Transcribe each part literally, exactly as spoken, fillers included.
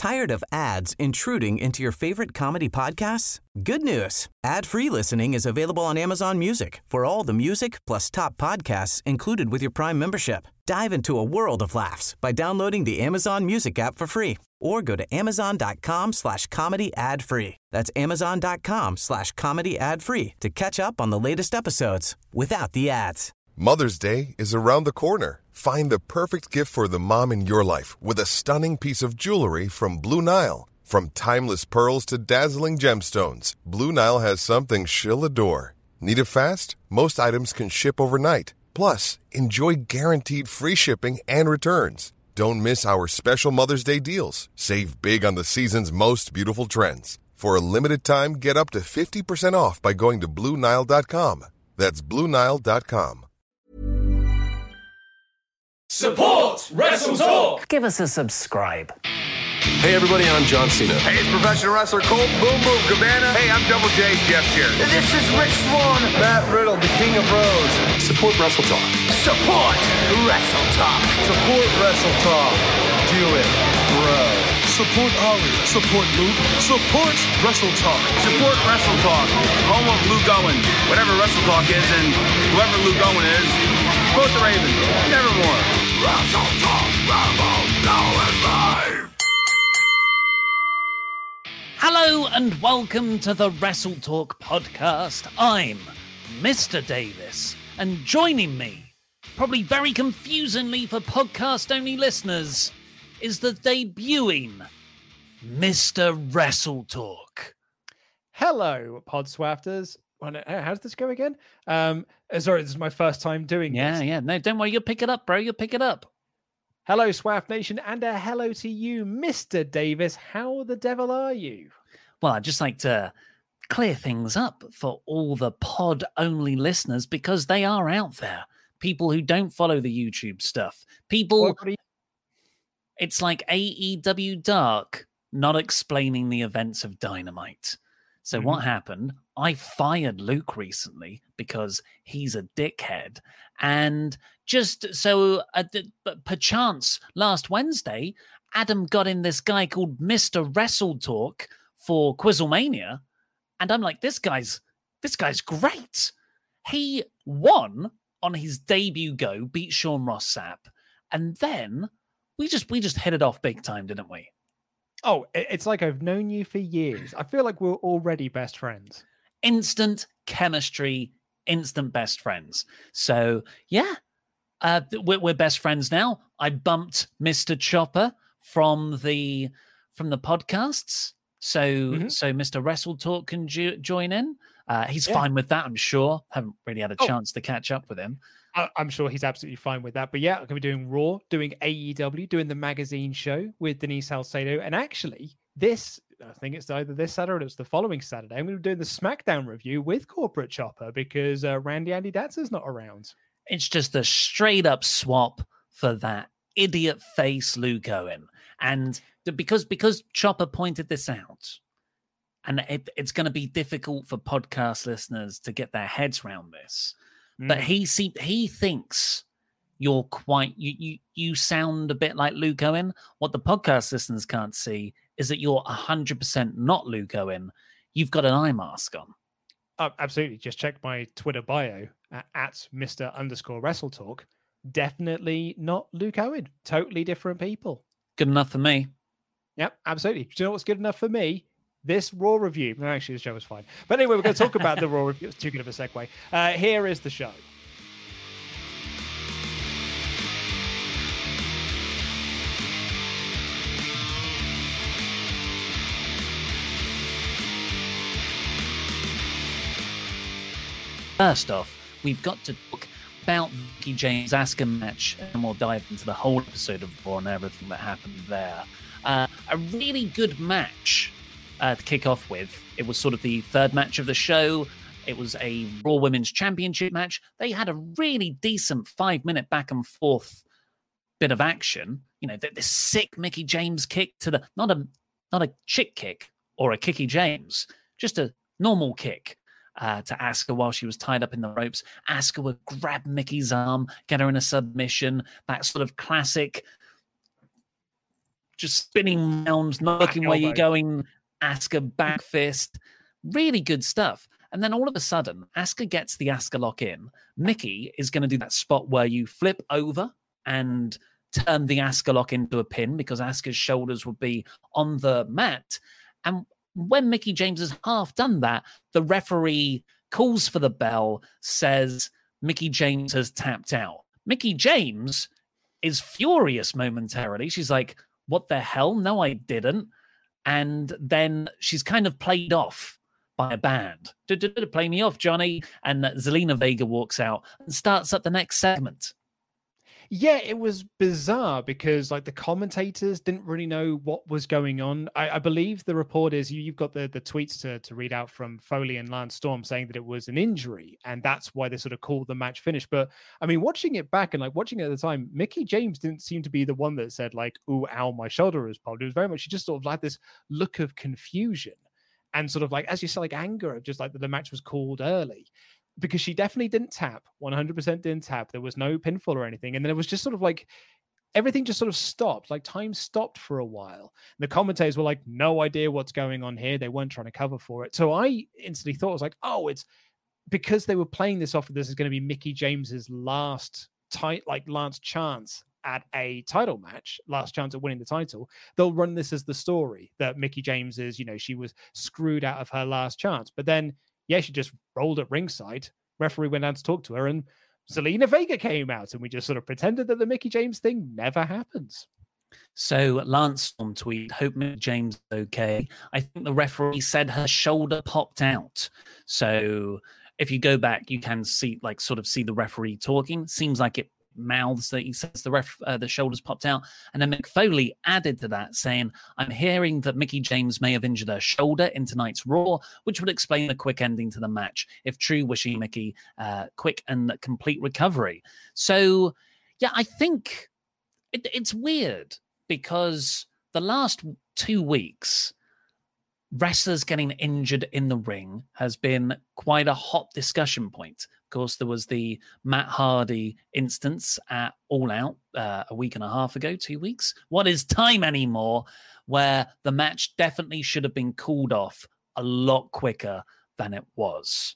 Tired of ads intruding into your favorite comedy podcasts? Good news. Ad-free listening is available on Amazon Music for all the music plus top podcasts included with your Prime membership. Dive into a world of laughs by downloading the Amazon Music app for free or go to amazon.com slash comedy ad free. That's amazon.com slash comedy ad free to catch up on the latest episodes without the ads. Mother's Day is around the corner. Find the perfect gift for the mom in your life with a stunning piece of jewelry from Blue Nile. From timeless pearls to dazzling gemstones, Blue Nile has something she'll adore. Need it fast? Most items can ship overnight. Plus, enjoy guaranteed free shipping and returns. Don't miss our special Mother's Day deals. Save big on the season's most beautiful trends. For a limited time, get up to fifty percent off by going to Blue Nile dot com. That's Blue Nile dot com. Support Wrestle Talk! Give us a subscribe. Hey everybody, I'm John Cena. Hey, it's professional wrestler Colt Boom Boom Cabana. Hey, I'm Double J, Jeff Jarrett. This is Rich Swann. Matt Riddle, the King of Rose. Support Wrestle Talk. Support Wrestle Talk. Support Wrestle Talk. Do it, bro. Support Ollie. Support Luke. Support Wrestle Talk. Support Wrestle Talk. Home of Luke Owen. Whatever Wrestle Talk is, and whoever Luke Owen is, support the Ravens. Nevermore. Wrestle Talk. Rambo. Now it's live. Hello and welcome to the Wrestle Talk podcast. I'm Mister Davis, and joining me, probably very confusingly for podcast-only listeners, is the debuting Mister Wrestle Talk. Hello, Podswafters. How does this go again? Um, sorry, this is my first time doing yeah, this. Yeah, yeah. No, don't worry. You'll pick it up, bro. You'll pick it up. Hello, Swaft Nation, and a hello to you, Mister Davis. How the devil are you? Well, I'd just like to clear things up for all the pod-only listeners because they are out there. People who don't follow the YouTube stuff. People... You... It's like A E W Dark not explaining the events of Dynamite. So mm-hmm. what happened? I fired Luke recently because he's a dickhead. And just so, uh, perchance, last Wednesday, Adam got in this guy called Mister Wrestle Talk for Quizzlemania. And I'm like, this guy's, this guy's great. He won on his debut go, beat Sean Ross Sapp. And then we just, we just hit it off big time, didn't we? Oh, it's like I've known you for years. I feel like we're already best friends. Instant chemistry, instant best friends. So, yeah, uh, we're, we're best friends now. I bumped Mister Chopper from the from the podcasts. So, mm-hmm. so Mister Wrestle Talk can jo- join in. Uh, he's yeah. fine with that, I'm sure. Haven't really had a oh. chance to catch up with him. I'm sure he's absolutely fine with that. But yeah, I'm going to be doing Raw, doing A E W, doing the magazine show with Denise Salcedo. And actually, this, I think it's either this Saturday or it's the following Saturday, I'm going to be doing the SmackDown review with Corporate Chopper because uh, Randy Andy Datzer's not around. It's just a straight up swap for that idiot face Luke Owen. And because, because Chopper pointed this out, and it, it's going to be difficult for podcast listeners to get their heads around this. But he see, he thinks you're quite you, you you sound a bit like Luke Owen. What the podcast listeners can't see is that you're one hundred percent not Luke Owen. You've got an eye mask on. Uh, absolutely. Just check my Twitter bio at, at Mister underscore Wrestle Talk. Definitely not Luke Owen. Totally different people. Good enough for me. Yep, absolutely. Do you know what's good enough for me? This Raw review. No, actually, the show was fine. But anyway, we're going to talk about the Raw review. It's too good of a segue. Uh, here is the show. First off, we've got to talk about the Mickie James Asuka match, and we'll dive into the whole episode of Raw and everything that happened there. Uh, a really good match. Uh, to kick off with. It was sort of the third match of the show. It was a Raw Women's Championship match. They had a really decent five-minute back and forth bit of action. You know, the, the sick Mickie James kick to the not a not a chick kick or a Kicky James, just a normal kick uh, to Asuka while she was tied up in the ropes. Asuka would grab Mickey's arm, get her in a submission. That sort of classic just spinning around, not looking where you're going. Asuka back fist, really good stuff. And then all of a sudden, Asuka gets the Asuka lock in. Mickie is going to do that spot where you flip over and turn the Asuka lock into a pin because Asuka's shoulders would be on the mat. And when Mickie James has half done that, the referee calls for the bell, says Mickie James has tapped out. Mickie James is furious momentarily. She's like, what the hell? No, I didn't. And then she's kind of played off by a band. Play me off, Johnny. And Zelina Vega walks out and starts up the next segment. Yeah, it was bizarre because like the commentators didn't really know what was going on. I, I believe the report is you, you've got the, the tweets to, to read out from Foley and Lance Storm saying that it was an injury and that's why they sort of called the match finished. But I mean, watching it back and like watching it at the time, Mickie James didn't seem to be the one that said like, ooh, ow, my shoulder is popped. It was very much, she just sort of had this look of confusion and sort of like, as you said, like anger of just like that the match was called early. Because she definitely didn't tap, one hundred percent didn't tap. There was no pinfall or anything. And then it was just sort of like, everything just sort of stopped. Like time stopped for a while. And the commentators were like, no idea what's going on here. They weren't trying to cover for it. So I instantly thought, I was like, oh, it's because they were playing this off of this is going to be Mickie James's last tight, like last chance at a title match, last chance at winning the title. They'll run this as the story that Mickie James is, you know, she was screwed out of her last chance. But then yeah, she just rolled at ringside. Referee went down to talk to her, and Zelina Vega came out, and we just sort of pretended that the Mickie James thing never happens. So Lance Storm tweet, hope Mickie James is okay. I think the referee said her shoulder popped out. So if you go back, you can see, like, sort of see the referee talking. Seems like it mouths that he says the ref uh, the shoulders popped out, and then Mick Foley added to that saying, I'm hearing that Mickie James may have injured her shoulder in tonight's Raw, which would explain the quick ending to the match. If true, wishing Mickie uh, quick and complete recovery. So yeah, I think it, it's weird because the last two weeks wrestlers getting injured in the ring has been quite a hot discussion point. Of course, there was the Matt Hardy instance at All Out uh, a week and a half ago, two weeks. What is time anymore? Where the match definitely should have been called off a lot quicker than it was.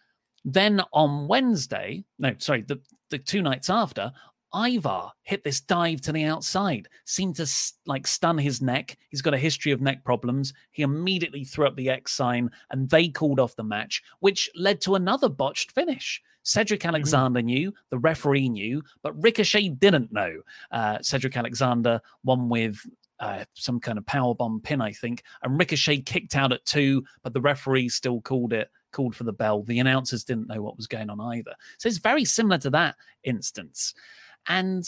Then on Wednesday, no, sorry, the, the two nights after, Ivar hit this dive to the outside, seemed to like stun his neck. He's got a history of neck problems. He immediately threw up the X sign and they called off the match, which led to another botched finish. Cedric Alexander mm-hmm. knew, the referee knew, but Ricochet didn't know. Uh, Cedric Alexander won with uh, some kind of powerbomb pin, I think, and Ricochet kicked out at two, but the referee still called it, called for the bell. The announcers didn't know what was going on either. So it's very similar to that instance. And,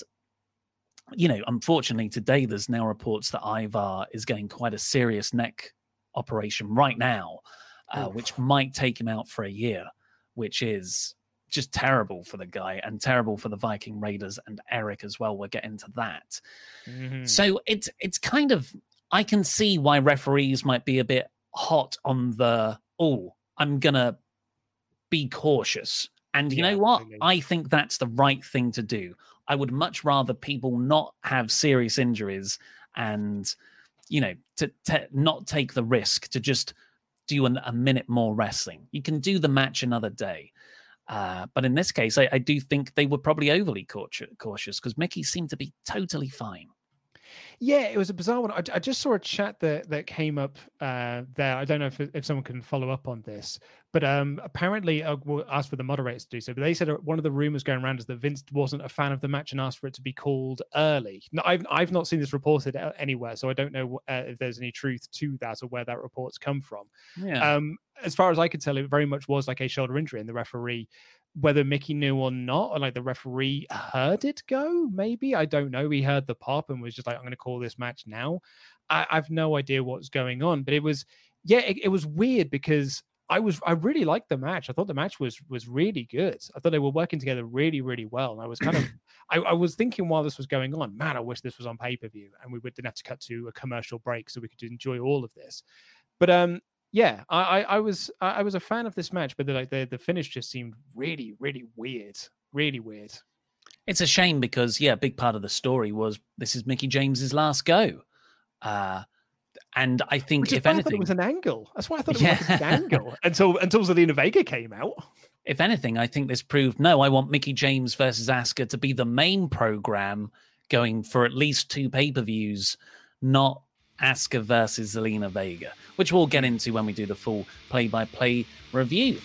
you know, unfortunately today there's now reports that Ivar is getting quite a serious neck operation right now, uh, which might take him out for a year, which is just terrible for the guy and terrible for the Viking Raiders and Eric as well. We'll get into that. Mm-hmm. So it's, it's kind of, I can see why referees might be a bit hot on the, oh, I'm going to be cautious. And you yeah, know what? Really. I think that's the right thing to do. I would much rather people not have serious injuries and, you know, to, to not take the risk to just do an, a minute more wrestling. You can do the match another day. Uh, but in this case, I, I do think they were probably overly cautious because Mickie seemed to be totally fine. Yeah, it was a bizarre one. I, I just saw a chat that, that came up uh, there. I don't know if if someone can follow up on this, but um, apparently I will ask for the moderators to do so. But they said one of the rumors going around is that Vince wasn't a fan of the match and asked for it to be called early. No, I've I've not seen this reported anywhere, so I don't know uh, if there's any truth to that or where that report's come from. Yeah. Um, as far as I could tell, it very much was like a shoulder injury, and the referee, whether Mickie knew or not, or like the referee heard it go, maybe, I don't know. He heard the pop and was just like, I'm going to call this match now. I, I've no idea what's going on, but it was, yeah, it, it was weird because I was, I really liked the match. I thought the match was, was really good. I thought they were working together really, really well. And I was kind of, I, I was thinking while this was going on, man, I wish this was on pay-per-view and we didn't have to cut to a commercial break so we could enjoy all of this. But, um, yeah, I, I was I was a fan of this match, but the, like the the finish just seemed really, really weird, really weird. It's a shame because yeah, a big part of the story was this is Mickie James's last go, Uh, and I think Which is if why anything, I thought it was an angle. That's why I thought it Yeah. was an angle until until Zelina Vega came out. if anything, I think this proved no. I want Mickie James versus Asuka to be the main program, going for at least two pay per views, not Asuka versus Zelina Vega, which we'll get into when we do the full play by play review.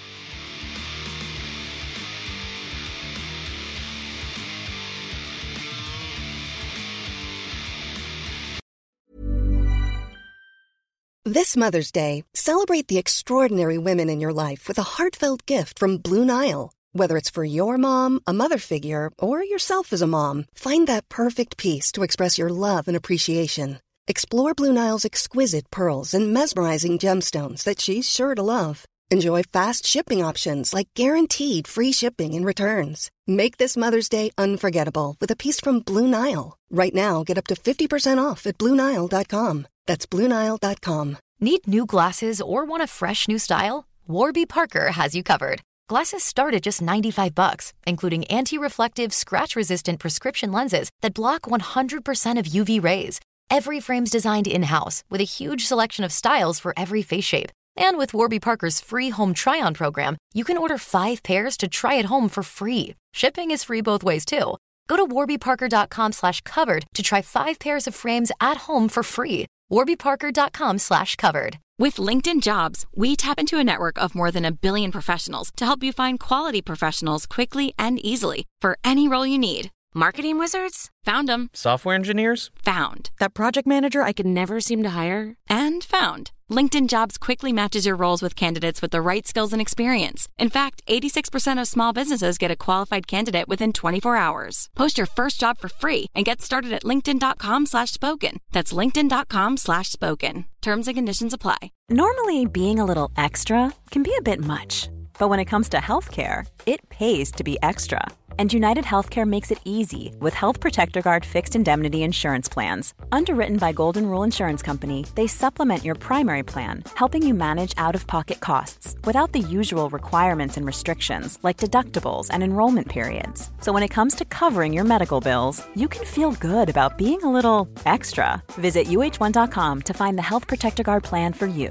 This Mother's Day, celebrate the extraordinary women in your life with a heartfelt gift from Blue Nile. Whether it's for your mom, a mother figure, or yourself as a mom, find that perfect piece to express your love and appreciation. Explore Blue Nile's exquisite pearls and mesmerizing gemstones that she's sure to love. Enjoy fast shipping options like guaranteed free shipping and returns. Make this Mother's Day unforgettable with a piece from Blue Nile. Right now, get up to fifty percent off at Blue Nile dot com. That's Blue Nile dot com. Need new glasses or want a fresh new style? Warby Parker has you covered. Glasses start at just ninety-five bucks, including anti-reflective, scratch-resistant prescription lenses that block one hundred percent of U V rays. Every frame's designed in-house with a huge selection of styles for every face shape. And with Warby Parker's free home try-on program, you can order five pairs to try at home for free. Shipping is free both ways, too. Go to warby parker dot com slash covered to try five pairs of frames at home for free. warby parker dot com slash covered. With LinkedIn Jobs, we tap into a network of more than a billion professionals to help you find quality professionals quickly and easily for any role you need. Marketing wizards? Found them. Software engineers? Found. That project manager I could never seem to hire? And found. LinkedIn Jobs quickly matches your roles with candidates with the right skills and experience. In fact, eighty-six percent of small businesses get a qualified candidate within twenty-four hours. Post your first job for free and get started at linkedin dot com slash spoken. That's linkedin dot com slash spoken. Terms and conditions apply. Normally, being a little extra can be a bit much. But when it comes to healthcare, it pays to be extra. And United Healthcare makes it easy with Health Protector Guard fixed indemnity insurance plans. Underwritten by Golden Rule Insurance Company, they supplement your primary plan, helping you manage out-of-pocket costs without the usual requirements and restrictions like deductibles and enrollment periods. So when it comes to covering your medical bills, you can feel good about being a little extra. Visit U H one dot com to find the Health Protector Guard plan for you.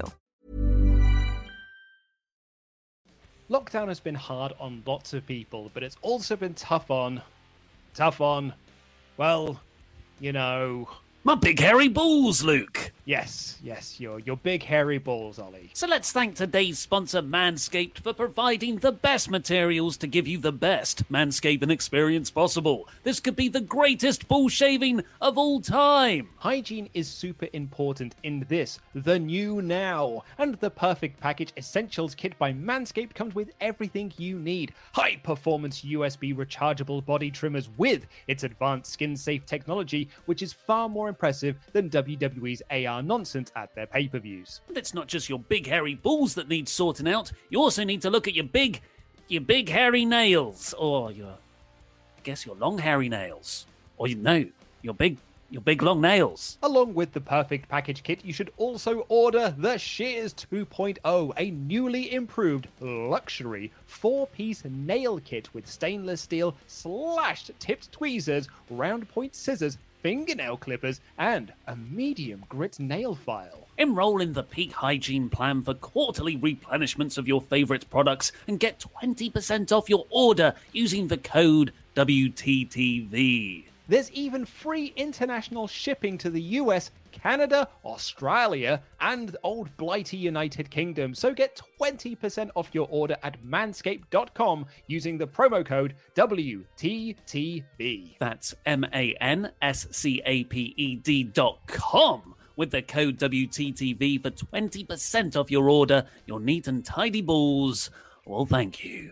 Lockdown has been hard on lots of people, but it's also been tough on, tough on, well, you know... My big hairy balls, Luke. Yes, yes, your your big hairy balls, Ollie. So let's thank today's sponsor, Manscaped, for providing the best materials to give you the best manscaping experience possible. This could be the greatest ball shaving of all time. Hygiene is super important in this, the new now. And the Perfect Package Essentials Kit by Manscaped comes with everything you need. High-performance U S B rechargeable body trimmers with its advanced skin-safe technology, which is far more impressive than W W E's A R nonsense at their pay-per-views. But it's not just your big hairy balls that need sorting out. You also need to look at your big, your big hairy nails, or your, I guess your long hairy nails, or you know, your big, your big long nails. Along with the Perfect Package Kit, you should also order the Shears two point oh, a newly improved luxury four-piece nail kit with stainless steel slashed tipped tweezers, round point scissors, fingernail clippers, and a medium grit nail file. Enroll in the Peak Hygiene Plan for quarterly replenishments of your favourite products and get twenty percent off your order using the code W T T V. There's even free international shipping to the U S, Canada, Australia, and old blighty United Kingdom. So get twenty percent off your order at manscaped dot com using the promo code W T T V. That's M A N S C A P E D dot com with the code W T T V for twenty percent off your order. Your neat and tidy balls. Well, thank you.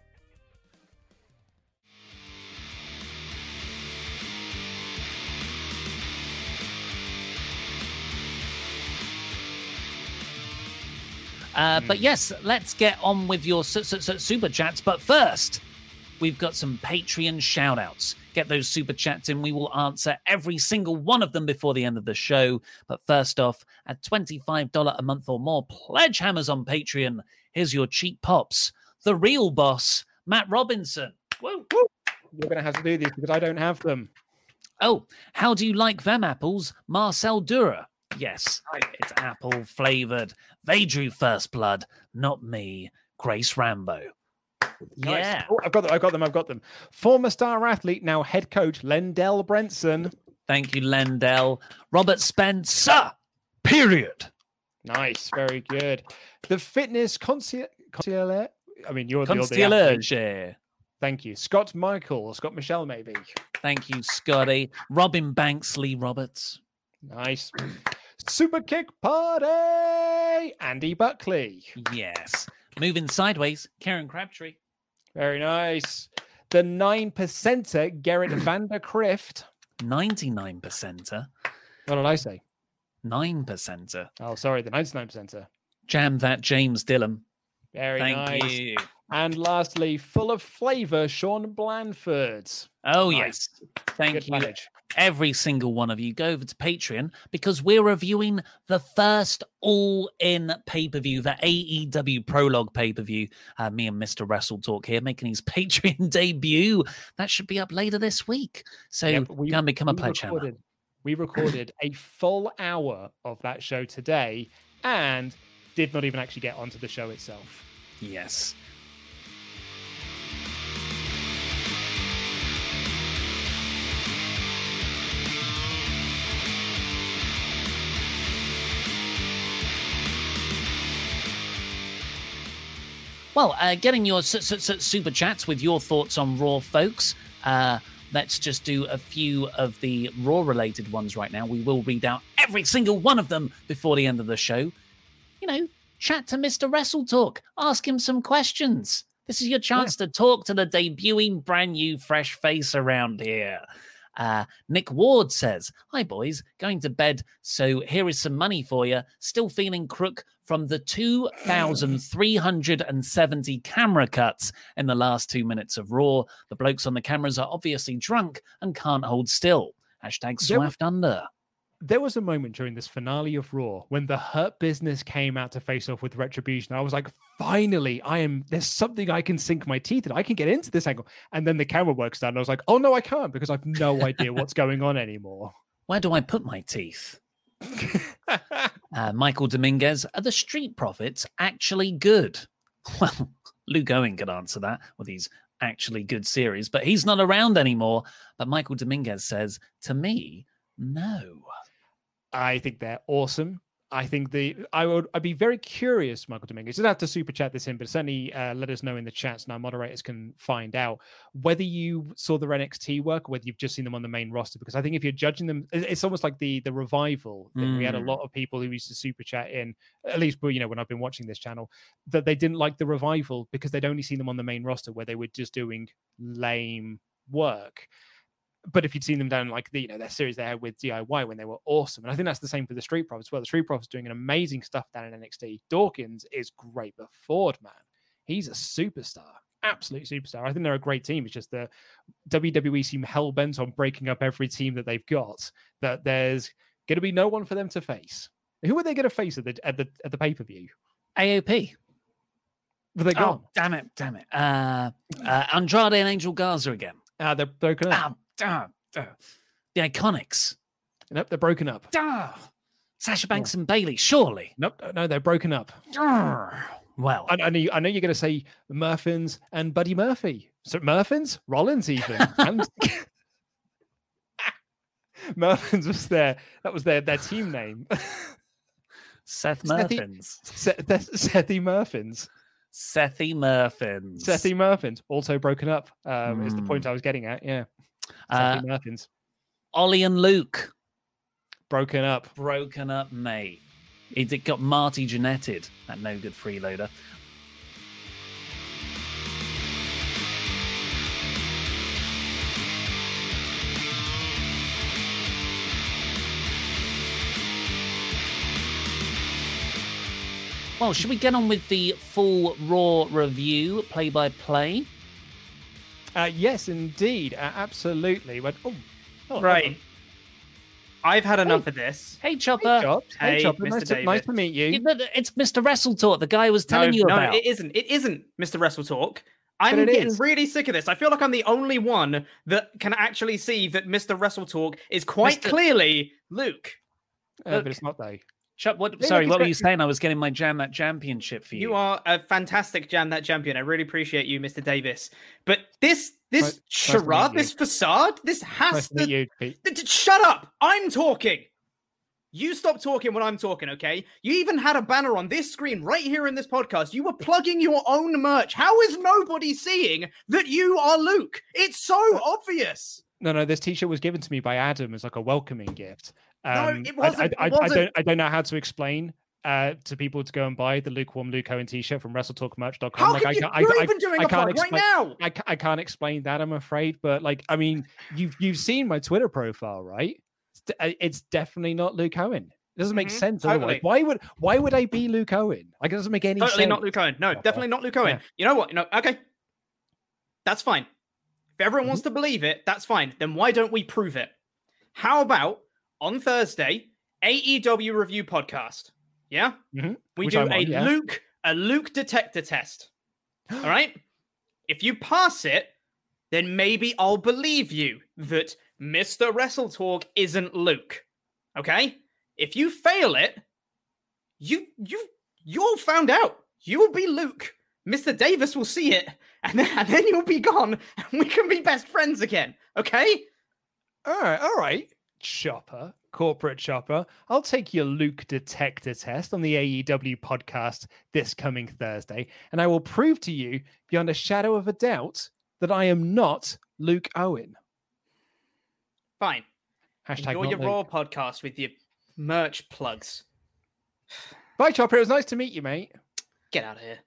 Uh, but yes, let's get on with your su- su- su- super chats. But first, we've got some Patreon shout outs. Get those super chats in. We will answer every single one of them before the end of the show. But first off, at twenty-five dollars a month or more, pledge hammers on Patreon. Here's your cheap pops. The real boss, Matt Robinson. Woo, woo. You're going to have to do these because I don't have them. Oh, how do you like them apples, Marcel Dura? Yes, it's apple flavored. They drew first blood, not me, Grace Rambo. Nice. Yeah. Oh, I've got them. I've got them. I've got them. Former star athlete, now head coach, Lendell Brentson. Thank you, Lendell. Robert Spencer. Period. Nice. Very good. The fitness conci- concierge. I mean, you're, you're the Concierge. athlete. Thank you. Scott Michael or Scott Michelle, maybe. Thank you, Scotty. Robin Banks, Lee Roberts. Nice. Super kick party. Andy Buckley. Yes. Moving sideways, Karen Crabtree. Very nice. The nine percenter, Gerrit van der Krift. ninety-nine percenter. What did I say? nine percenter. Oh, sorry, the ninety-nine percenter. Jam that, James Dillon. Very Thank nice. you. And lastly, full of flavor, Sean Blanford. Oh, Nice. yes. Thank Good you. manage. Every single one of you, go over to Patreon because we're reviewing the first all-in pay-per-view, the A E W Prologue pay-per-view. Uh, me and Mister Wrestle Talk here making his Patreon debut. That should be up later this week. So Yep, we- go and become a we pledge hammer. recorded- We recorded a full hour of that show today and did not even actually get onto the show itself. Yes. Well, uh, getting your su- su- su- super chats with your thoughts on Raw, folks. Uh, let's just do a few of the Raw-related ones right now. We will read out every single one of them before the end of the show. You know, chat to Mister Wrestle Talk. Ask him some questions. This is your chance yeah. to talk to the debuting brand new fresh face around here. Uh, Nick Ward says, hi, boys. Going to bed, so here is some money for you. Still feeling crook from the two thousand three hundred seventy camera cuts in the last two minutes of Raw. The blokes on the cameras are obviously drunk and can't hold still. Hashtag Swaft Under. There was a moment during this finale of Raw when the Hurt Business came out to face off with Retribution. I was like, finally, I am. There's something I can sink my teeth in. I can get into this angle. And then the camera works down. And I was like, oh, no, I can't because I've no idea what's going on anymore. Where do I put my teeth? uh, Michael Dominguez, are the Street Profits actually good? Well, Luke Owen could answer that with his actually good series, but he's not around anymore. But Michael Dominguez says, to me, no. I think they're awesome. I think the I would I'd be very curious, Michael Dominguez. You don't have to super chat this in, but certainly uh, let us know in the chats, and our moderators can find out whether you saw their N X T work, or whether you've just seen them on the main roster. Because I think if you're judging them, it's almost like the the revival thing. Mm. We had a lot of people who used to super chat in, at least you know when I've been watching this channel, that they didn't like the revival because they'd only seen them on the main roster where they were just doing lame work. But if you'd seen them down like the, you know, their series they had with D I Y when they were awesome. And I think that's the same for the Street Profits as well. The Street Profits doing an amazing stuff down in N X T. Dawkins is great, but Ford, man, he's a superstar. Absolute superstar. I think they're a great team. It's just the W W E seem hell-bent on breaking up every team that they've got, that there's going to be no one for them to face. Who are they going to face at the at the at the pay-per-view? A O P. Were they gone? Oh, damn it, damn it. Uh, uh, Andrade and Angel Garza again. Uh, they're broken up. Ah, ah, ah. The Iconics. Nope, they're broken up. Ah, Sasha Banks yeah. and Bayley, surely. Nope, no, they're broken up. Ah, well. I, I, know, I know you're going to say Murphins and Buddy Murphy. So Murphins? Rollins even. and... Murphins was their, that was their, their team name. Seth Murphins. Seth, Sethy Murphins. Sethy Murphins. Sethy Murphins, also broken up, um, mm. is the point I was getting at. Yeah. Sethy uh, Murphins. Ollie and Luke. Broken up. Broken up, mate. It got Marty Jannetted, that no good freeloader. Well, should we get on with the full Raw review, play-by-play? Uh, yes, indeed. Uh, absolutely. But, oh, oh, right. I've had enough hey. of this. Hey, Chopper. Hey, Chop. Hey, hey Chopper. Mister Nice to, nice to meet you. It's Mister Wrestle Talk, the guy I was telling no, you no, about. it isn't. It isn't Mister Wrestle Talk. I'm getting is. really sick of this. I feel like I'm the only one that can actually see that Mister Wrestle Talk is quite Mister clearly Luke. Uh, but it's not though. Chuck, what? Sorry, what were you saying? I was getting my Jam That Championship for you. You are a fantastic Jam That Champion. I really appreciate you, Mister Davis. But this this nice, charade, nice this facade, this has nice to... to you, Shut up! I'm talking! You stop talking when I'm talking, okay? You even had a banner on this screen right here in this podcast. You were plugging your own merch. How is nobody seeing that you are Luke? It's so obvious. No, no, this t-shirt was given to me by Adam as like a welcoming gift. Um, no, it wasn't. I, I, it wasn't. I, don't, I don't know how to explain uh, to people to go and buy the Lukewarm Luke Owen t-shirt from wrestle talk merch dot com. How like, can I, you, I, you're I, even doing I, a can't plug explain, right now. I, I can't explain that, I'm afraid. But like, I mean, you've, you've seen my Twitter profile, right? It's, it's definitely not Luke Owen. It doesn't make mm-hmm, sense totally. otherwise. Why would why would I be Luke Owen? Like, it doesn't make any totally sense. Totally not Luke Owen. No, oh, definitely not Luke Owen. Yeah. You know what? You know, okay. That's fine. If everyone mm-hmm. wants to believe it, that's fine. Then why don't we prove it? How about on Thursday, A E W review podcast? Yeah? Mm-hmm. We Which do I'm a on, yeah. Luke, a Luke detector test. All right? If you pass it, then maybe I'll believe you that Mister Wrestle Talk isn't Luke. Okay? If you fail it, you you you all found out. You will be Luke. Mister Davis will see it, and then, and then you'll be gone, and we can be best friends again. Okay? All right, all right. Chopper, corporate Chopper. I'll take your Luke detector test on the A E W podcast this coming Thursday, and I will prove to you beyond a shadow of a doubt that I am not Luke Owen. Fine. Hashtag Enjoy your Luke. Raw podcast with your merch plugs. Bye, Chopper. It was nice to meet you, mate. Get out of here.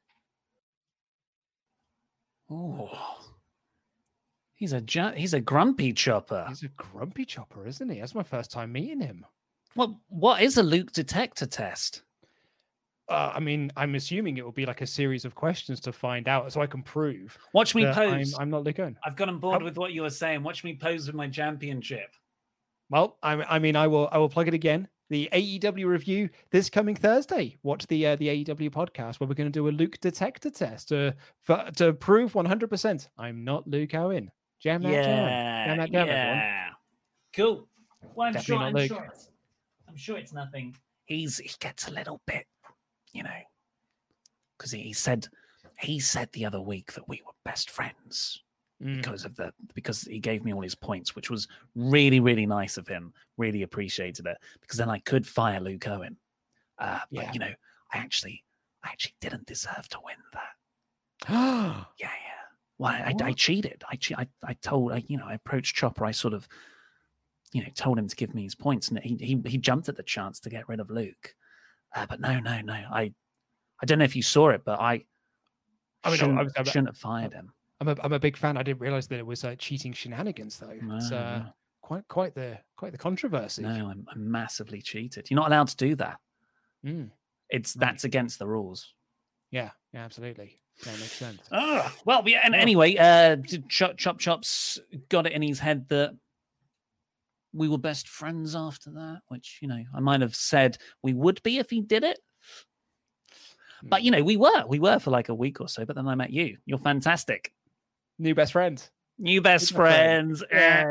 Oh, he's a ju- he's a grumpy Chopper. He's a grumpy Chopper, isn't he? That's my first time meeting him. Well, what is a Luke detector test? Uh, I mean, I'm assuming it will be like a series of questions to find out, so I can prove. Watch me that pose. I'm, I'm not Luke Owen. I've got on board oh. with what you were saying. Watch me pose with my championship. Well, I, I mean, I will I will plug it again. The A E W review this coming Thursday. Watch the uh, the A E W podcast where we're going to do a Luke detector test to for, to prove one hundred percent I'm not Luke Owen. Jam that yeah, jam. Jam that jam, yeah. everyone. Cool. Well, I'm Definitely sure. I'm Luke. sure, it's, I'm sure it's nothing. He's he gets a little bit, you know, because he, he said he said the other week that we were best friends. Because of the because he gave me all his points, which was really, really nice of him. Really appreciated it. Because then I could fire Luke Owen. Uh, but Yeah. you know, I actually I actually didn't deserve to win that. yeah, yeah. Well, I, I, I cheated. I, che- I I told I, you know, I approached Chopper, I sort of, you know, told him to give me his points, and he he he jumped at the chance to get rid of Luke. Uh, but no, no, no. I I don't know if you saw it, but I I mean, shouldn't, I was- I was- shouldn't have fired him. I'm a I'm a big fan. I didn't realize that it was uh, cheating shenanigans, though. It's No, uh, no. quite quite the quite the controversy. No, I'm, I'm massively cheated. You're not allowed to do that. Mm. It's that's against the rules. Yeah, yeah, absolutely. That makes sense. Oh, well, yeah. And anyway, uh, Chop Chop Chop's got it in his head that we were best friends after that, which you know I might have said we would be if he did it. But you know, we were, we were for like a week or so. But then I met you. You're fantastic. New best friend. New best New best friends. Yeah,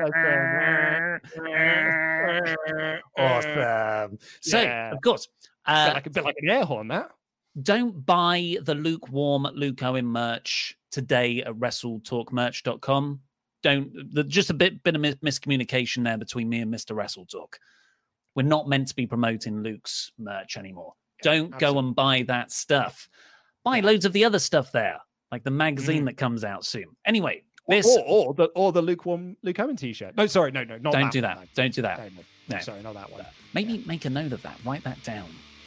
new best friend. Awesome. So, Yeah. of course, A uh, bit like a bit like an air horn, that. don't buy the lukewarm Luke Owen merch today at wrestle talk merch dot com. Don't, the, just a bit, bit of mis- miscommunication there between me and Mister Wrestle Talk. We're not meant to be promoting Luke's merch anymore. Don't go and buy that stuff. Buy loads of the other stuff there, like the magazine Mm. that comes out soon. Anyway, this Or, or the or the lukewarm Luke Owen t-shirt. No, sorry, no, no, not don't that do one, that. no. Don't do that. No, no, No. Sorry, not that one. Maybe make a note of that. Write that down.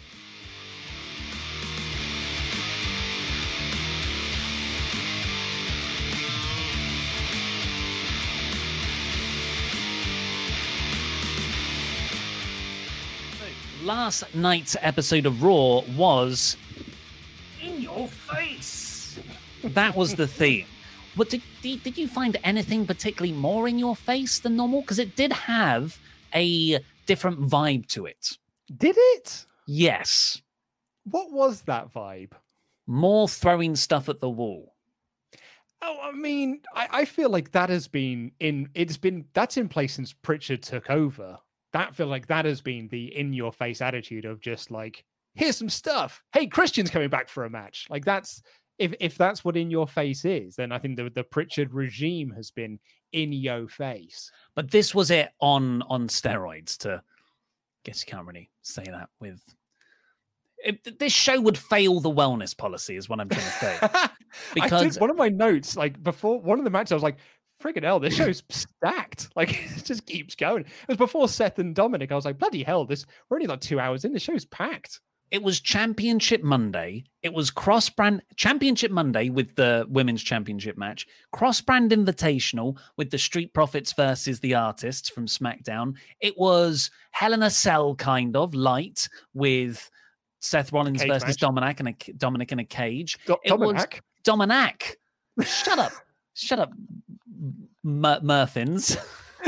Last night's episode of Raw was in your face. That was the theme. But did, did, did you find anything particularly more in your face than normal? Because it did have a different vibe to it. Did it? Yes. What was that vibe? More throwing stuff at the wall. Oh, I mean, I, I feel like that has been in. It's been that's in place since Pritchard took over. That feel like that has been the in-your-face attitude of just like, here's some stuff. Hey, Christian's coming back for a match. Like that's if if that's what in your face is, then I think the the Pritchard regime has been in your face. But this was it on on steroids. To guess you can't really say that with. It, this show would fail the wellness policy, is what I'm trying to say. Because I did, one of my notes, like before one of the matches, I was like, friggin' hell, this show's stacked. Like it just keeps going. It was before Seth and Dominic. I was like, bloody hell, this we're only like two hours in. The show's packed. It was Championship Monday. It was cross brand Championship Monday with the women's championship match. Cross brand Invitational with the Street Profits versus the Artists from SmackDown. It was Hell in a Cell kind of light with Seth Rollins cage versus match. Dominic in a Dominic in a cage. Do- it Dominic. was Dominic. Shut up. Shut up, Mur- Murphins.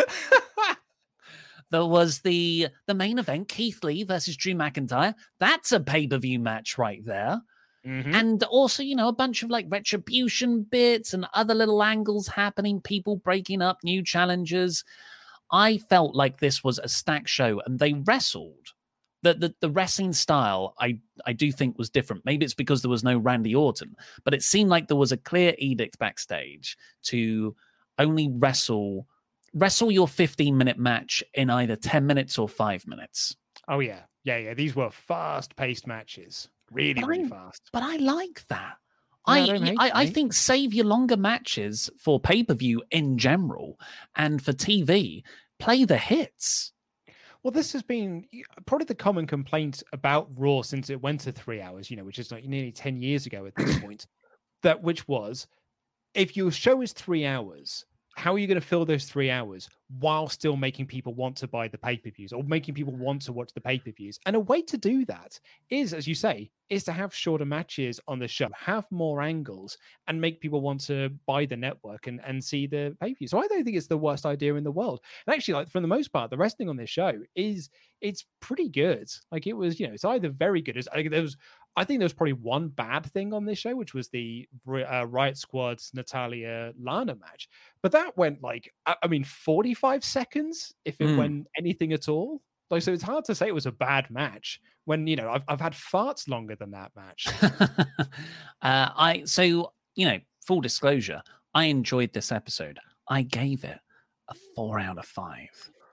There was the the main event, Keith Lee versus Drew McIntyre. That's a pay-per-view match right there. Mm-hmm. And also, you know, a bunch of like retribution bits and other little angles happening, people breaking up, new challenges. I felt like this was a stacked show, and they wrestled. The, the the wrestling style, I, I do think was different. Maybe it's because there was no Randy Orton, but it seemed like there was a clear edict backstage to only wrestle wrestle your fifteen-minute match in either ten minutes or five minutes. Oh, yeah. Yeah, yeah. These were fast-paced matches. Really, but really I, fast. But I like that. Yeah, I, I, don't hate I, I it. think save your longer matches for pay-per-view in general, and for T V, play the hits. Well, this has been probably the common complaint about Raw since it went to three hours, you know, which is like nearly ten years ago at this point, that which was, if your show is three hours, how are you going to fill those three hours while still making people want to buy the pay-per-views or making people want to watch the pay-per-views? And a way to do that is, as you say, is to have shorter matches on the show, have more angles, and make people want to buy the network and, and see the pay-per-view. So I don't think it's the worst idea in the world. And actually, like for the most part, the wrestling on this show is it's pretty good. Like it was, you know, it's either very good as like there was. I think there was probably one bad thing on this show, which was the uh, Riot Squad's Natalia Lana match. But that went like, I mean, forty-five seconds, if it mm. went anything at all. Like, so it's hard to say it was a bad match when, you know, I've, I've had farts longer than that match. uh, I, so, you know, full disclosure, I enjoyed this episode. I gave it a four out of five.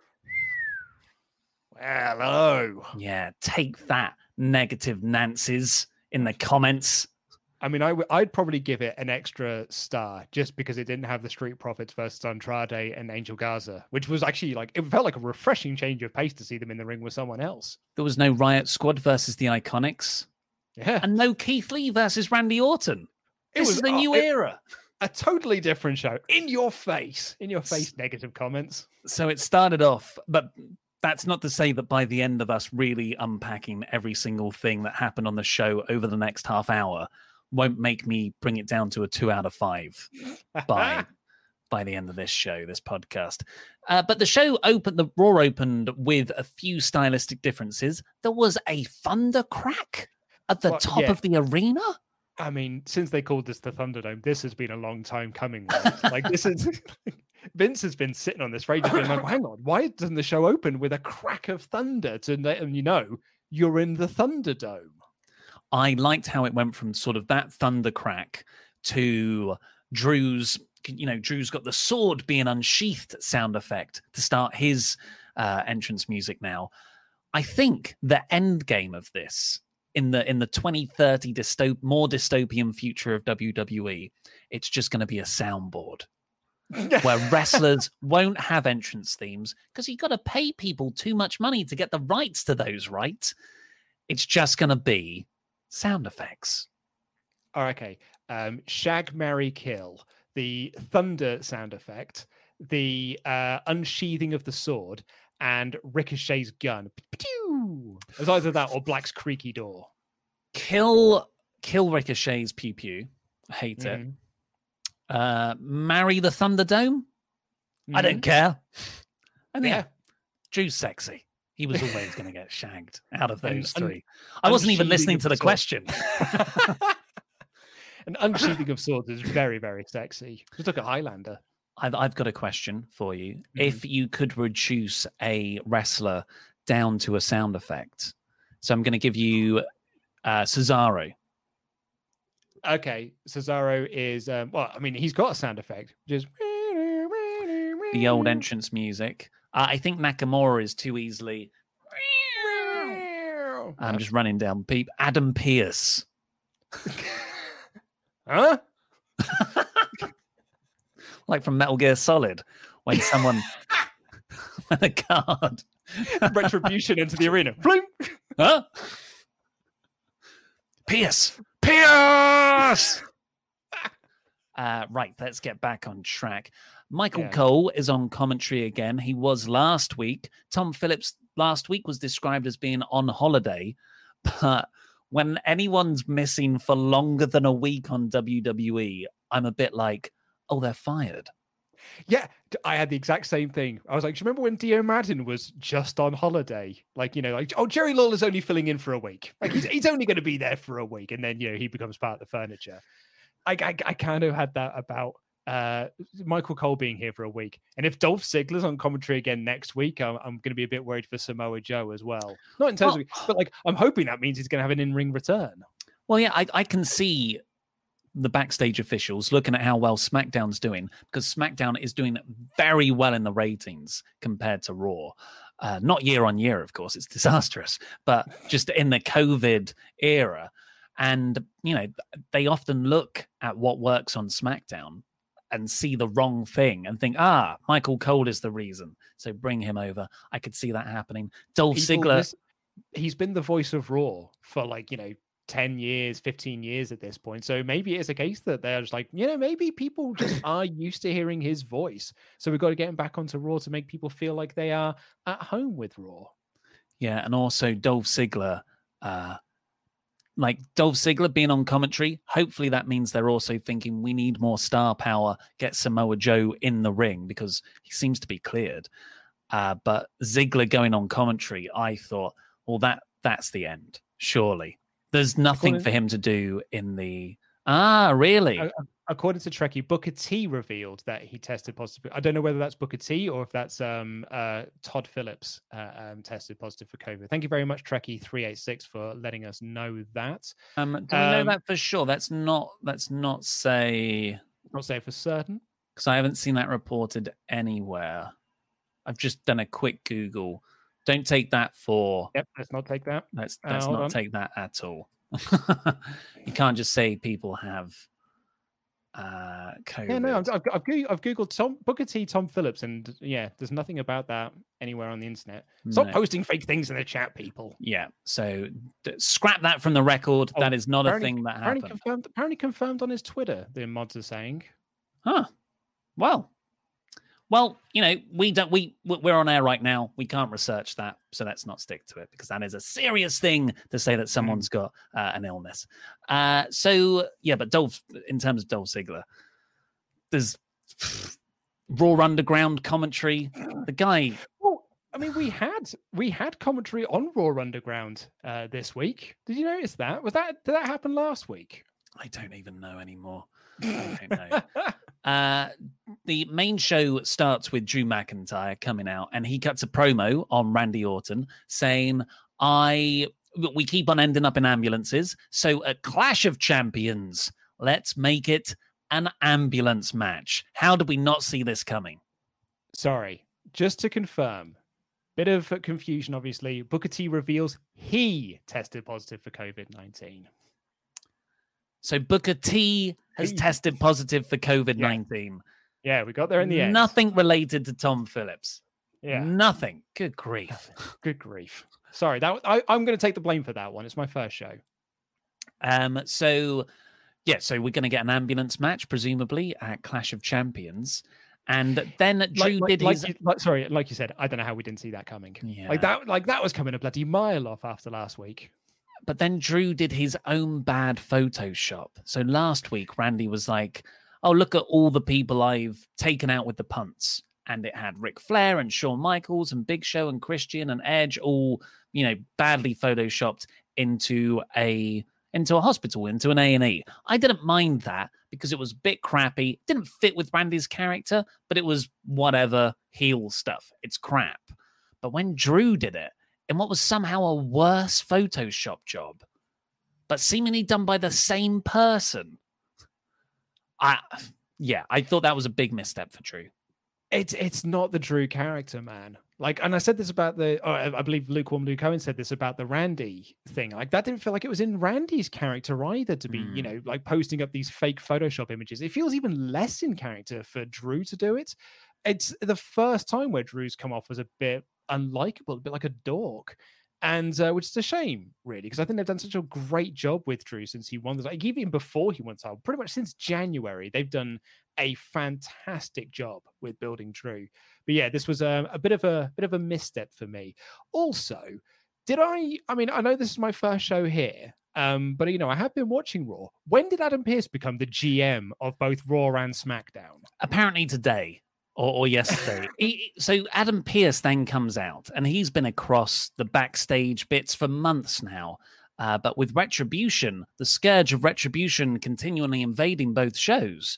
Hello. Yeah, take that, negative Nancy's in the comments. I mean, I w- I'd probably give it an extra star just because it didn't have the Street Profits versus Andrade and Angel Garza, which was actually like, it felt like a refreshing change of pace to see them in the ring with someone else. There was no Riot Squad versus the Iconics. Yeah. And no Keith Lee versus Randy Orton. It this was is the uh, new it, era. A totally different show. In your face. In your face, negative comments. So it started off, but that's not to say that by the end of us really unpacking every single thing that happened on the show over the next half hour won't make me bring it down to a two out of five by by the end of this show, this podcast. Uh, but the show opened, the Raw opened with a few stylistic differences. There was a thunder crack at the well, top yeah. of the arena. I mean, since they called this the Thunderdome, this has been a long time coming. Right? Like this is Vince has been sitting on this for ages, being like, well, hang on, why doesn't the show open with a crack of thunder to let them you know you're in the Thunderdome? I liked how it went from sort of that thunder crack to Drew's, you know, Drew's got the sword being unsheathed sound effect to start his uh, entrance music now. I think the end game of this in the in the twenty thirty dystop- more dystopian future of W W E, it's just going to be a soundboard where wrestlers won't have entrance themes because you've got to pay people too much money to get the rights to those, right? It's just going to be sound effects. Oh, okay. Um, Shag, Marry, Kill, the thunder sound effect, the uh, unsheathing of the sword, and Ricochet's gun. It was either that or Black's creaky door. Kill, kill Ricochet's pew pew. I hate mm-hmm. it. Uh, marry the Thunderdome. Mm-hmm. I don't care. And yeah, yeah, Drew's sexy. He was always going to get shagged out of those and, three. And, I wasn't even listening to the question. An unsheathing of swords is very, very sexy. Just look at Highlander. I've, I've got a question for you. Mm-hmm. If you could reduce a wrestler down to a sound effect, so I'm going to give you uh, Cesaro. Okay, Cesaro is, um, well, I mean, he's got a sound effect, just the old entrance music. Uh, I think Nakamura is too easily. I'm just running down peep. Adam Pearce. Huh? Like from Metal Gear Solid, when someone when a card retribution into the arena. Huh? Pierce, Pierce. uh, right, let's get back on track. Michael Yeah. Cole is on commentary again. He was last week. Tom Phillips last week was described as being on holiday, but when anyone's missing for longer than a week on W W E, I'm a bit like, oh, they're fired. Yeah, I had the exact same thing. I was like, do you remember when Dio Madden was just on holiday? Like, you know, like, oh, Jerry Lawler's only filling in for a week. Like, he's, he's only going to be there for a week. And then, you know, he becomes part of the furniture. I, I, I kind of had that about uh, Michael Cole being here for a week. And if Dolph Ziggler's on commentary again next week, I'm, I'm going to be a bit worried for Samoa Joe as well. Not in terms well, of, but like, I'm hoping that means he's going to have an in-ring return. Well, yeah, I, I can see the backstage officials looking at how well SmackDown's doing, because SmackDown is doing very well in the ratings compared to Raw. Uh, not year on year, of course, it's disastrous, but just in the COVID era. And, you know, they often look at what works on SmackDown and see the wrong thing and think, ah, Michael Cole is the reason, so bring him over. I could see that happening. Dolph People, Ziggler. this, he's been the voice of Raw for like, you know, ten years, fifteen years at this point. So maybe it's a case that they're just like, you know, maybe people just are used to hearing his voice. So we've got to get him back onto Raw to make people feel like they are at home with Raw. Yeah, and also Dolph Ziggler, uh, like Dolph Ziggler being on commentary, hopefully that means they're also thinking we need more star power, get Samoa Joe in the ring because he seems to be cleared. Uh, but Ziggler going on commentary, I thought, well, that that's the end, surely. There's nothing according, for him to do in the... Ah, really? According to Trekkie, Booker T revealed that he tested positive. I don't know whether that's Booker T or if that's um, uh, Todd Phillips uh, um, tested positive for COVID. Thank you very much, Trekkie three eighty-six, for letting us know that. Um, do we um, know that for sure? That's not, that's not say... Not say for certain? Because I haven't seen that reported anywhere. I've just done a quick Google. Don't take that for... Yep, let's not take that. Let's, let's uh, not on. take that at all. You can't just say people have uh, COVID. Yeah, no, I've, I've, I've Googled Tom, Booker T, Tom Phillips, and yeah, there's nothing about that anywhere on the internet. Stop no. posting fake things in the chat, people. Yeah, so d- scrap that from the record. Oh, that is not a thing that apparently happened. Confirmed, apparently confirmed on his Twitter, the mods are saying. Huh. Well, well, you know, we don't. We we're on air right now. We can't research that, so let's not stick to it because that is a serious thing to say that someone's got uh, an illness. Uh, so yeah, but Dolph, in terms of Dolph Ziggler, there's pff, Raw Underground commentary. The guy. Well, I mean, we had we had commentary on Raw Underground uh, this week. Did you notice that? Was that did that happen last week? I don't even know anymore. I don't know. Uh, the main show starts with Drew McIntyre coming out, and he cuts a promo on Randy Orton saying, I we keep on ending up in ambulances, so at Clash of Champions, let's make it an ambulance match. How did we not see this coming? Sorry, just to confirm, bit of confusion, obviously. Booker T reveals he tested positive for COVID nineteen. So Booker T has He- tested positive for COVID nineteen. Yeah, we got there in the end. Nothing related to Tom Phillips. Yeah. Nothing. Good grief. Good grief. Sorry, that I, I'm going to take the blame for that one. It's my first show. Um. So, yeah. So we're going to get an ambulance match, presumably at Clash of Champions, and then Drew like, like, did like his. you, like, sorry, like you said, I don't know how we didn't see that coming. Yeah. Like that, like that was coming a bloody mile off after last week. But then Drew did his own bad Photoshop. So last week, Randy was like, "Oh, look at all the people I've taken out with the punts." And it had Ric Flair and Shawn Michaels and Big Show and Christian and Edge all, you know, badly photoshopped into a into a hospital, into an A and E. I didn't mind that because it was a bit crappy. It didn't fit with Randy's character, but it was whatever heel stuff. It's crap. But when Drew did it, in what was somehow a worse Photoshop job, but seemingly done by the same person, I, yeah, I thought that was a big misstep for Drew. It's it's not the Drew character, man. Like, and I said this about the, oh, I believe Lukewarm Luke Owen said this about the Randy thing. Like, that didn't feel like it was in Randy's character either to be, mm. you know, like posting up these fake Photoshop images. It feels even less in character for Drew to do it. It's the first time where Drew's come off as a bit unlikable, a bit like a dork. And uh, which is a shame, really, because I think they've done such a great job with Drew since he won. Like, even before he won title, pretty much since January, they've done a fantastic job with building Drew. But yeah, this was a, a bit of a bit of a misstep for me. Also, did I? I mean, I know this is my first show here, um, but you know, I have been watching Raw. When did Adam Pearce become the G M of both Raw and SmackDown? Apparently today. Or, or yesterday. he, so Adam Pearce then comes out, and he's been across the backstage bits for months now. Uh, but with Retribution, the scourge of Retribution continually invading both shows,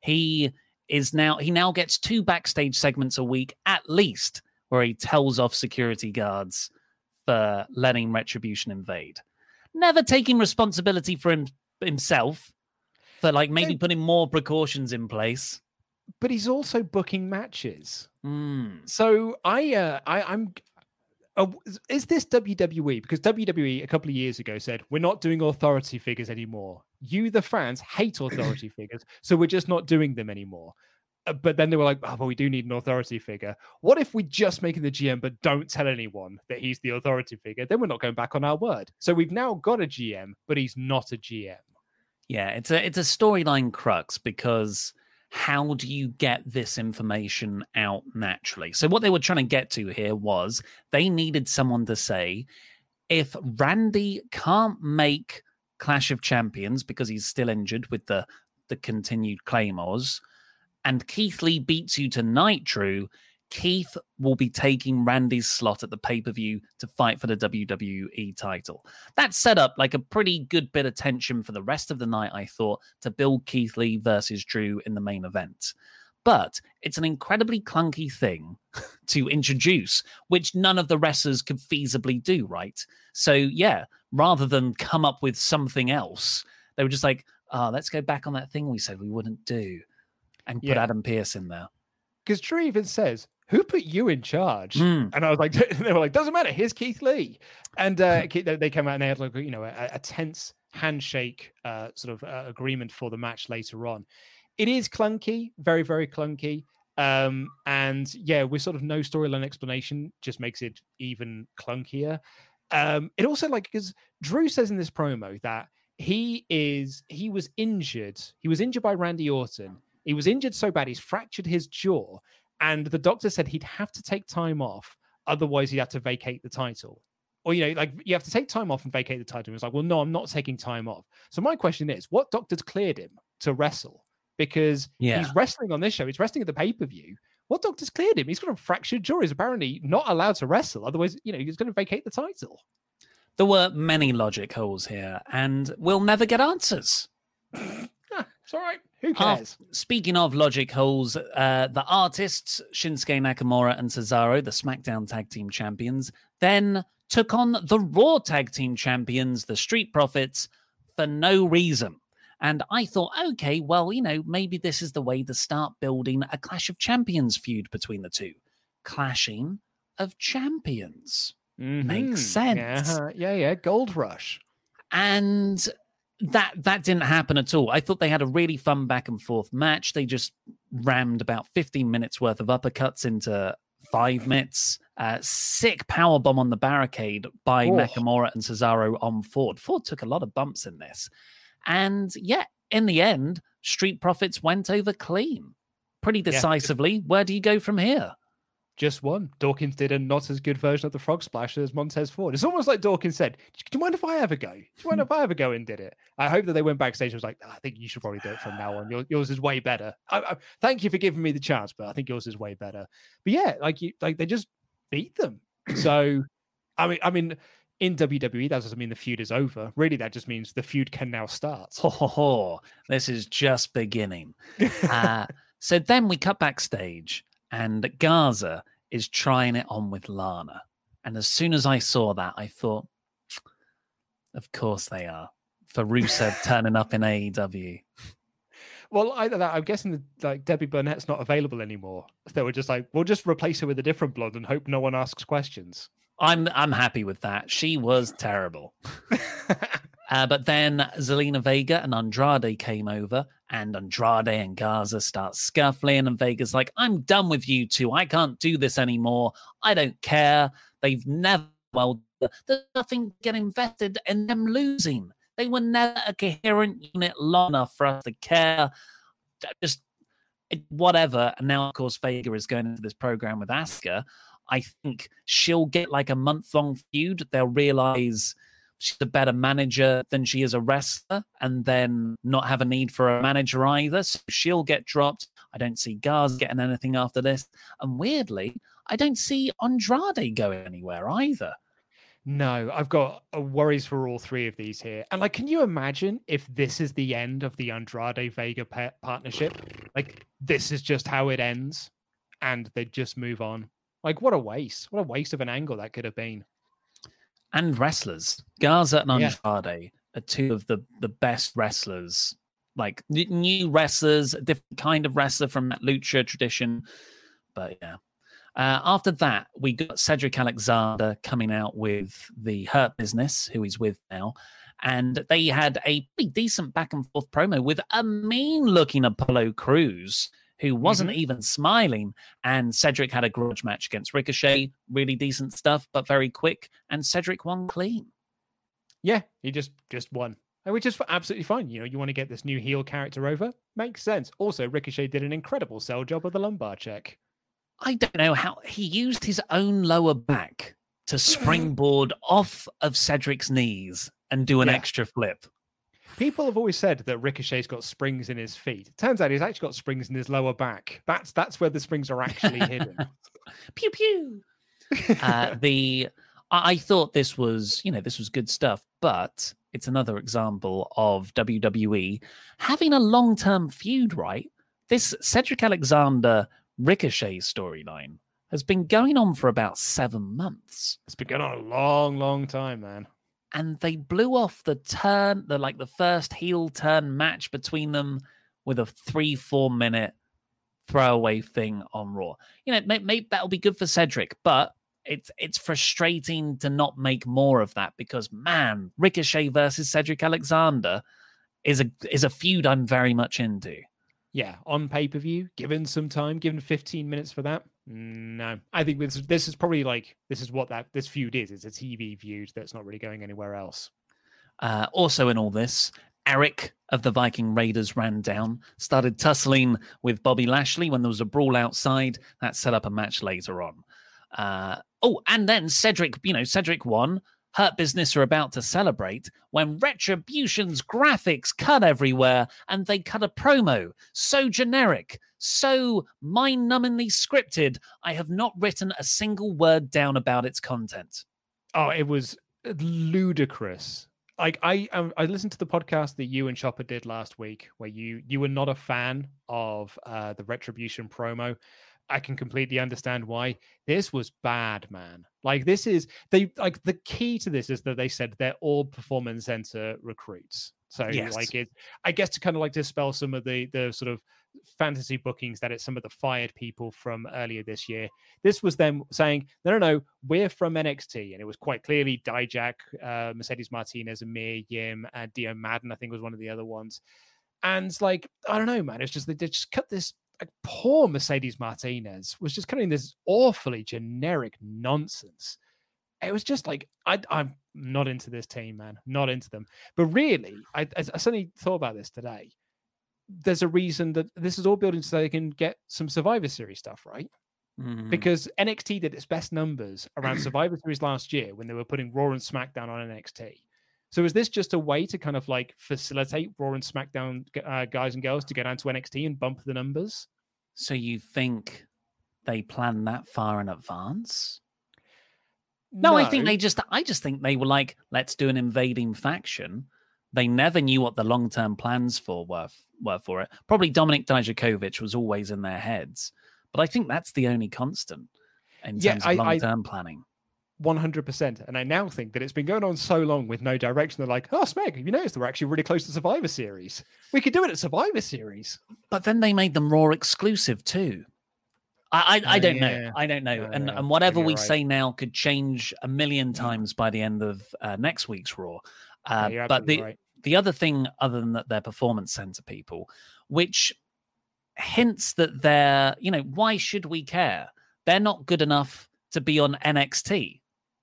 he is now he now gets two backstage segments a week at least, where he tells off security guards for letting Retribution invade. Never taking responsibility for him, himself, for like maybe putting more precautions in place. But he's also booking matches. Mm. So I, uh, I, I'm. Uh, is this W W E? Because W W E a couple of years ago said we're not doing authority figures anymore. You, the fans, hate authority figures, so we're just not doing them anymore. Uh, but then they were like, "Oh, but we do need an authority figure. What if we just make him the G M, but don't tell anyone that he's the authority figure? Then we're not going back on our word. So we've now got a G M, but he's not a G M." Yeah, it's a it's a storyline crux because. How do you get this information out naturally? So what they were trying to get to here was they needed someone to say, if Randy can't make Clash of Champions because he's still injured with the, the continued Claymores, and Keith Lee beats you tonight, Drew, Keith will be taking Randy's slot at the pay-per-view to fight for the W W E title. That set up like a pretty good bit of tension for the rest of the night, I thought, to build Keith Lee versus Drew in the main event. But it's an incredibly clunky thing to introduce, which none of the wrestlers could feasibly do, right? So yeah, rather than come up with something else, they were just like, oh, let's go back on that thing we said we wouldn't do and put yeah. Adam Pearce in there. Because Drew even says, who put you in charge? Mm. And I was like, they were like, doesn't matter. Here's Keith Lee. And uh, they came out and they had like, you know, a, a tense handshake uh, sort of uh, agreement for the match later on. It is clunky, very, very clunky. Um, and yeah, with sort of no storyline explanation, just makes it even clunkier. Um, it also like, because Drew says in this promo that he is, he was injured. He was injured by Randy Orton. He was injured so bad, he's fractured his jaw. And the doctor said he'd have to take time off. Otherwise, he'd have to vacate the title. Or, you know, like you have to take time off and vacate the title. And it's like, well, no, I'm not taking time off. So my question is, what doctors cleared him to wrestle? Because yeah. he's wrestling on this show. He's wrestling at the pay-per-view. What doctors cleared him? He's got a fractured jaw. He's apparently not allowed to wrestle. Otherwise, you know, he's going to vacate the title. There were many logic holes here, and we'll never get answers. It's all right. Who cares? Uh, speaking of logic holes, uh, the artists, Shinsuke Nakamura and Cesaro, the SmackDown Tag Team Champions, then took on the Raw Tag Team Champions, the Street Profits, for no reason. And I thought, okay, well, you know, maybe this is the way to start building a Clash of Champions feud between the two. Clashing of Champions. Mm-hmm. Makes sense. Yeah, yeah, yeah. Gold Rush. And that that didn't happen at all. I thought they had a really fun back and forth match. They just rammed about fifteen minutes worth of uppercuts into five minutes. Uh, sick powerbomb on the barricade by oh. Nakamura and Cesaro on Ford. Ford took a lot of bumps in this. And yeah, in the end, Street Profits went over clean. Pretty decisively. Yeah. Where do you go from here? Just one. Dawkins did a not as good version of the Frog Splash as Montez Ford. It's almost like Dawkins said, do you mind if I ever go? Do you mind if I ever go and did it? I hope that they went backstage and was like, oh, I think you should probably do it from now on. Your, yours is way better. I, I, thank you for giving me the chance, but I think yours is way better. But yeah, like you, like they just beat them. So, I mean, I mean, In W W E, that doesn't mean the feud is over. Really, that just means the feud can now start. Ho, ho, ho. This is just beginning. uh, so then we cut backstage, and Garza is trying it on with Lana. And as soon as I saw that, I thought, of course they are. For Rusev turning up in A E W. Well, either that, I'm guessing that like Debbie Burnett's not available anymore. They were just like, we'll just replace her with a different blonde and hope no one asks questions. I'm I'm happy with that. She was terrible. uh, but then Zelina Vega and Andrade came over, and Andrade and Garza start scuffling, and Vega's like, I'm done with you two. I can't do this anymore. I don't care. They've never, well, there's nothing to get invested in them losing. They were never a coherent unit long enough for us to care. Just whatever. And now, of course, Vega is going into this program with Asuka. I think she'll get like a month-long feud. They'll realize she's a better manager than she is a wrestler, and then not have a need for a manager either. So she'll get dropped. I don't see Garza getting anything after this. And weirdly, I don't see Andrade going anywhere either. No, I've got uh, worries for all three of these here. And like, can you imagine if this is the end of the Andrade-Vega pa- partnership? Like, this is just how it ends, and they just move on. Like, what a waste. What a waste of an angle that could have been. And wrestlers. Garza and Yeah. Andrade are two of the, the best wrestlers. Like, n- new wrestlers, a different kind of wrestler from that lucha tradition. But, yeah. Uh, after that, we got Cedric Alexander coming out with the Hurt Business, who he's with now. And they had a pretty decent back-and-forth promo with a mean-looking Apollo Crews, who wasn't Mm-hmm. even smiling. And Cedric had a grudge match against Ricochet. Really decent stuff, but very quick. And Cedric won clean. Yeah, he just just won. Which is absolutely fine. You know, you want to get this new heel character over? Makes sense. Also, Ricochet did an incredible sell job of the lumbar check. I don't know how he used his own lower back to springboard off of Cedric's knees and do an Yeah. extra flip. People have always said that Ricochet's got springs in his feet. Turns out he's actually got springs in his lower back. That's that's where the springs are actually hidden. Pew pew. uh, the I I thought this was, you know, this was good stuff, but it's another example of W W E having a long-term feud, right? This Cedric Alexander Ricochet storyline has been going on for about seven months. It's been going on a long, long time, man. And they blew off the turn, the like the first heel turn match between them with a three, four minute throwaway thing on Raw. You know, maybe, maybe that'll be good for Cedric, but it's it's frustrating to not make more of that because, man, Ricochet versus Cedric Alexander is a is a feud I'm very much into. Yeah, on pay-per-view, given some time, given fifteen minutes for that. No, I think this this is probably like this is what that this feud is. It's a T V feud that's not really going anywhere else. Uh, also in all this, Eric of the Viking Raiders ran down, started tussling with Bobby Lashley when there was a brawl outside. That set up a match later on. Uh, oh, and then Cedric, you know, Cedric won. Hurt Business are about to celebrate when Retribution's graphics cut everywhere and they cut a promo so generic, so mind-numbingly scripted, I have not written a single word down about its content. Oh, it was ludicrous. Like I, um, I listened to the podcast that you and Chopper did last week, where you you were not a fan of uh, the Retribution promo. I can completely understand why. This was bad, man. Like this is they like the key to this is that they said they're all performance center recruits. So Yes. like it, I guess to kind of like dispel some of the the sort of fantasy bookings that it's some of the fired people from earlier this year. This was them saying, no, no, no, we're from N X T. And it was quite clearly Dijak, uh, Mercedes Martinez, Amir, Yim, and Dio Madden, I think was one of the other ones. And like, I don't know, man. It's just, they just cut this, like poor Mercedes Martinez was just cutting this awfully generic nonsense. It was just like, I, I'm not into this team, man. Not into them. But really, I, I, I suddenly thought about this today. There's a reason that this is all building so they can get some Survivor Series stuff, right? Mm. Because N X T did its best numbers around Survivor Series last year when they were putting Raw and SmackDown on N X T. So is this just a way to kind of like facilitate Raw and SmackDown uh, guys and girls to get onto N X T and bump the numbers? So you think they planned that far in advance? No, no, I think they just, I just think they were like, let's do an invading faction. They never knew what the long-term plans for were, were for it. Probably Dominik Dijakovic was always in their heads. But I think that's the only constant in yeah, terms I, of long-term I, planning. one hundred percent. And I now think that it's been going on so long with no direction. They're like, oh, Smeg, have you noticed we're actually really close to Survivor Series? We could do it at Survivor Series. But then they made them Raw exclusive too. I I, I don't uh, yeah. know. I don't know. Uh, and and whatever we right. say now could change a million times by the end of uh, next week's Raw. Uh, yeah, but the, right. the other thing, other than that, they're performance center people, which hints that they're, you know, why should we care? They're not good enough to be on N X T.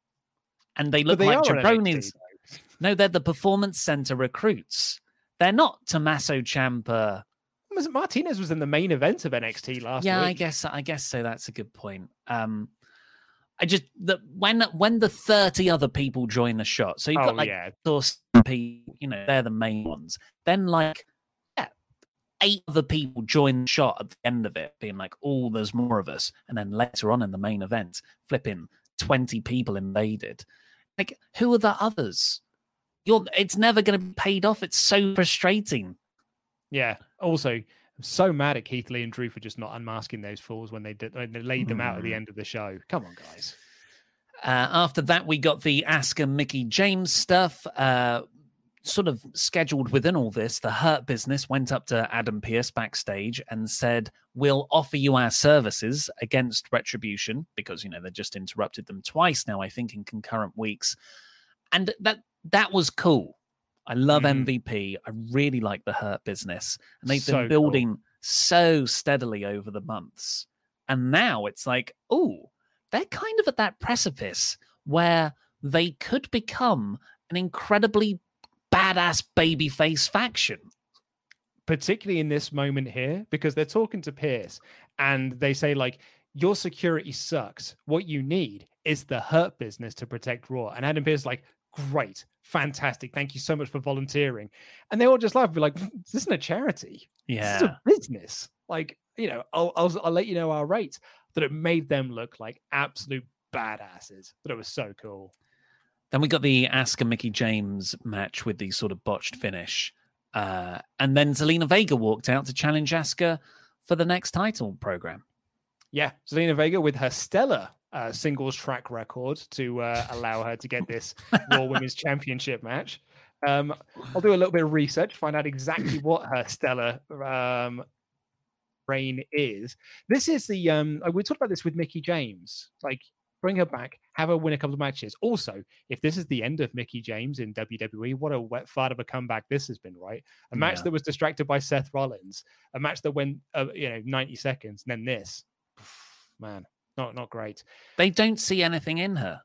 And they look they like jabronis. No, they're the performance center recruits. They're not Tommaso Ciampa. Martinez was in the main event of N X T last yeah, week. Yeah, I guess I guess so. That's a good point. Um, I just the when when the thirty other people join the shot, so you've got oh, like yeah. those people, you know, they're the main ones. Then like yeah, eight other people join the shot at the end of it, being like, "Oh, there's more of us." And then later on in the main event, flipping twenty people invaded. Like, who are the others? You're. It's never going to be paid off. It's so frustrating. Yeah. Also, I'm so mad at Keith Lee and Drew for just not unmasking those fools when they did when they laid them mm. out at the end of the show. Come on, guys. Uh, after that, we got the Asuka Mickie James stuff. Uh, sort of scheduled within all this, the Hurt Business went up to Adam Pearce backstage and said, "We'll offer you our services against Retribution," because you know they just interrupted them twice now, I think, in concurrent weeks, and that that was cool. I love mm. M V P. I really like the Hurt Business. And they've so been building cool. so steadily over the months. And now it's like, oh, they're kind of at that precipice where they could become an incredibly badass babyface faction. Particularly in this moment here, because they're talking to Pearce and they say, like, your security sucks. What you need is the Hurt Business to protect Raw. And Adam Pearce is like, great, fantastic, thank you so much for volunteering. And they all just laugh and be like, this isn't a charity. Yeah. This is a business. Like, you know, I'll, I'll, I'll let you know our rates. That it made them look like absolute badasses. But it was so cool. Then we got the Asuka Mickie James match with the sort of botched finish. Uh, and then Zelina Vega walked out to challenge Asuka for the next title program. Yeah, Zelina Vega with her stellar Uh, singles track record to uh, allow her to get this Raw Women's Championship match. Um, I'll do a little bit of research, find out exactly what her stellar um, reign is. This is the, um, we talked about this with Mickie James, like bring her back, have her win a couple of matches. Also, if this is the end of Mickie James in W W E, what a wet fart of a comeback this has been, right? A match yeah. that was distracted by Seth Rollins, a match that went, uh, you know, ninety seconds, and then this. Man. Not not great. They don't see anything in her.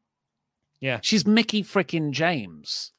Yeah. She's Mickie frickin' James.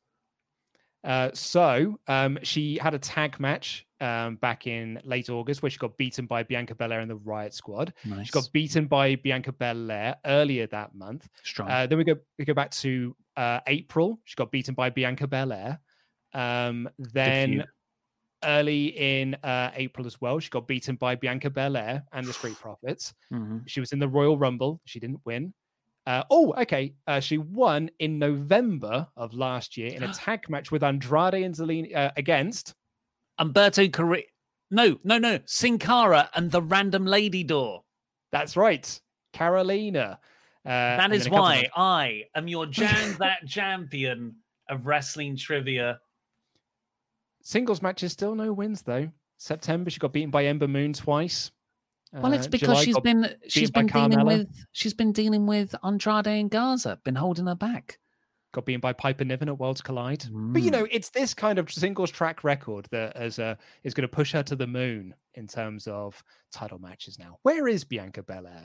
Uh, so um, she had a tag match um, back in late August where she got beaten by Bianca Belair and the Riot Squad. Nice. She got beaten by Bianca Belair earlier that month. Strong. Uh, then we go we go back to uh, April. She got beaten by Bianca Belair. Um, then early in uh, April as well, she got beaten by Bianca Belair and the Street Profits. Mm-hmm. She was in the Royal Rumble. She didn't win. Uh, oh, okay. Uh, she won in November of last year in a tag match with Andrade and Zelina uh, against Umberto Carrillo. No, no, no. Sin Cara and the Random Lady Door. That's right. Carolina. Uh, that is why of... I am your Jam That Champion of Wrestling Trivia. Singles matches, still no wins though. September, she got beaten by Ember Moon twice. Well, it's because July she's been she's been dealing Carmella. with she's been dealing with Andrade and Garza, been holding her back. Got beaten by Piper Niven at Worlds Collide. Mm. But you know, it's this kind of singles track record that as a, is going to push her to the moon in terms of title matches now. Where is Bianca Belair?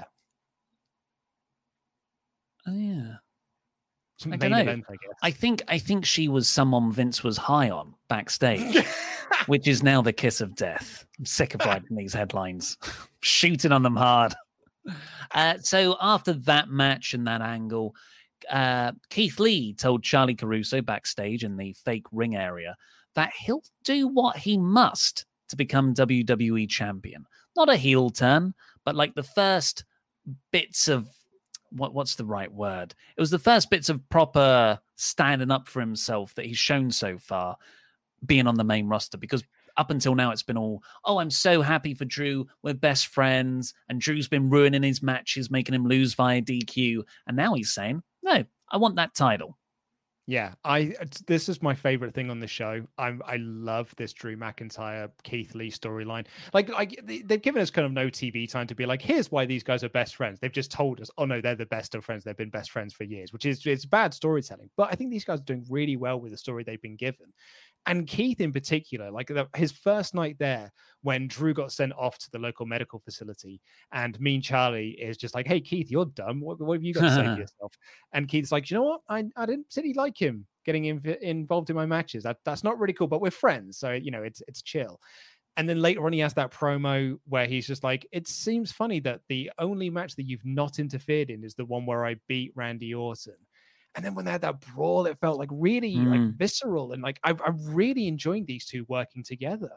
Oh yeah. Some I don't main know. event, I guess. I think I think she was someone Vince was high on backstage, which is now the kiss of death. I'm sick of writing these headlines, shooting on them hard. Uh, so after that match and that angle, uh, Keith Lee told Charlie Caruso backstage in the fake ring area that he'll do what he must to become W W E champion. Not a heel turn, but like the first bits of what what's the right word? It was the first bits of proper standing up for himself that he's shown so far, being on the main roster, because up until now it's been all, oh, I'm so happy for Drew, we're best friends, and Drew's been ruining his matches, making him lose via D Q, and now he's saying, no, I want that title. Yeah, I this is my favorite thing on the show. I'm I love this Drew McIntyre Keith Lee storyline. Like, like they've given us kind of no T V time to be like, here's why these guys are best friends. They've just told us, oh no, they're the best of friends. They've been best friends for years, which is it's bad storytelling. But I think these guys are doing really well with the story they've been given. And Keith in particular, like the, his first night there, when Drew got sent off to the local medical facility, and Mean Charlie is just like, hey, Keith, you're dumb. What, what have you got to say to yourself? And Keith's like, you know what? I, I didn't really like him getting inv- involved in my matches. That, that's not really cool, but we're friends. So, you know, it's it's chill. And then later on, he has that promo where he's just like, it seems funny that the only match that you've not interfered in is the one where I beat Randy Orton. And then when they had that brawl, it felt like really mm. like visceral, and like I, I'm really enjoying these two working together.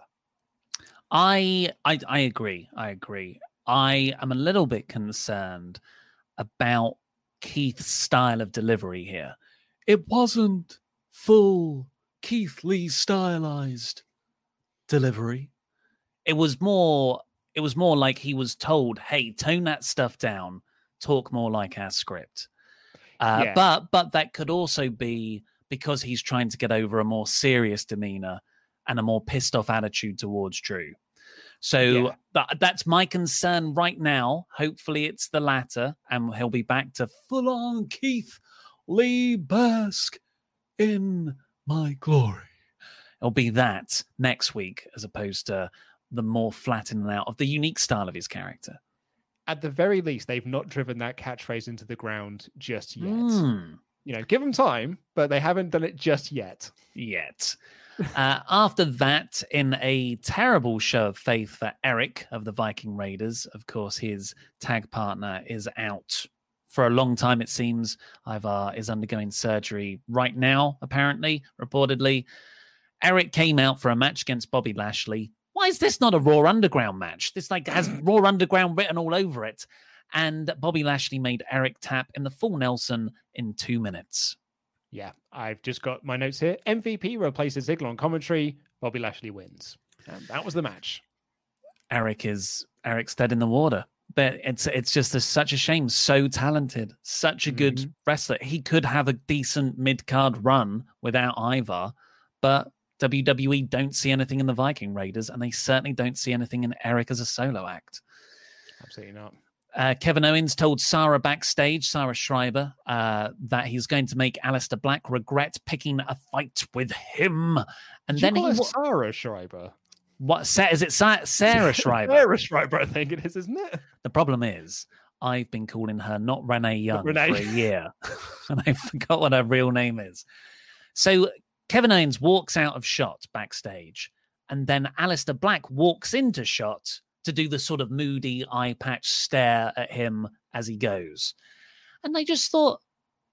I, I I agree. I agree. I am a little bit concerned about Keith's style of delivery here. It wasn't full Keith Lee stylized delivery. It was more. It was more like he was told, "Hey, tone that stuff down. Talk more like our script." Uh, yeah. But but that could also be because he's trying to get over a more serious demeanor and a more pissed off attitude towards Drew. So yeah. th- that's my concern right now. Hopefully it's the latter, and he'll be back to full on Keith Lee Bursk in my glory. It'll be that next week, as opposed to the more flattening out of the unique style of his character. At the very least, they've not driven that catchphrase into the ground just yet. Mm. You know, give them time, but they haven't done it just yet. Yet. uh, after that, in a terrible show of faith for Eric of the Viking Raiders, of course, his tag partner is out for a long time, it seems. Ivar is undergoing surgery right now, apparently, reportedly. Eric came out for a match against Bobby Lashley. Why is this not a Raw Underground match? This like has Raw Underground written all over it. And Bobby Lashley made Eric tap in the full Nelson in two minutes. Yeah, I've just got my notes here. M V P replaces Ziggler on commentary. Bobby Lashley wins. And that was the match. Eric is Eric's dead in the water. But it's it's just a, such a shame. So talented, such a good mm-hmm. wrestler. He could have a decent mid-card run without Ivar, but W W E don't see anything in the Viking Raiders, and they certainly don't see anything in Eric as a solo act. Absolutely not. Uh, Kevin Owens told Sarah backstage, Sarah Schreiber, uh, that he's going to make Aleister Black regret picking a fight with him. And Did then you call he her Sarah Schreiber. What is it? Sa- Sarah Schreiber. Sarah Schreiber, I think it is, isn't it? The problem is, I've been calling her not Renee Young Renee. for a year, and I forgot what her real name is. So Kevin Owens walks out of shot backstage, and then Aleister Black walks into shot to do the sort of moody eye patch stare at him as he goes. And I just thought,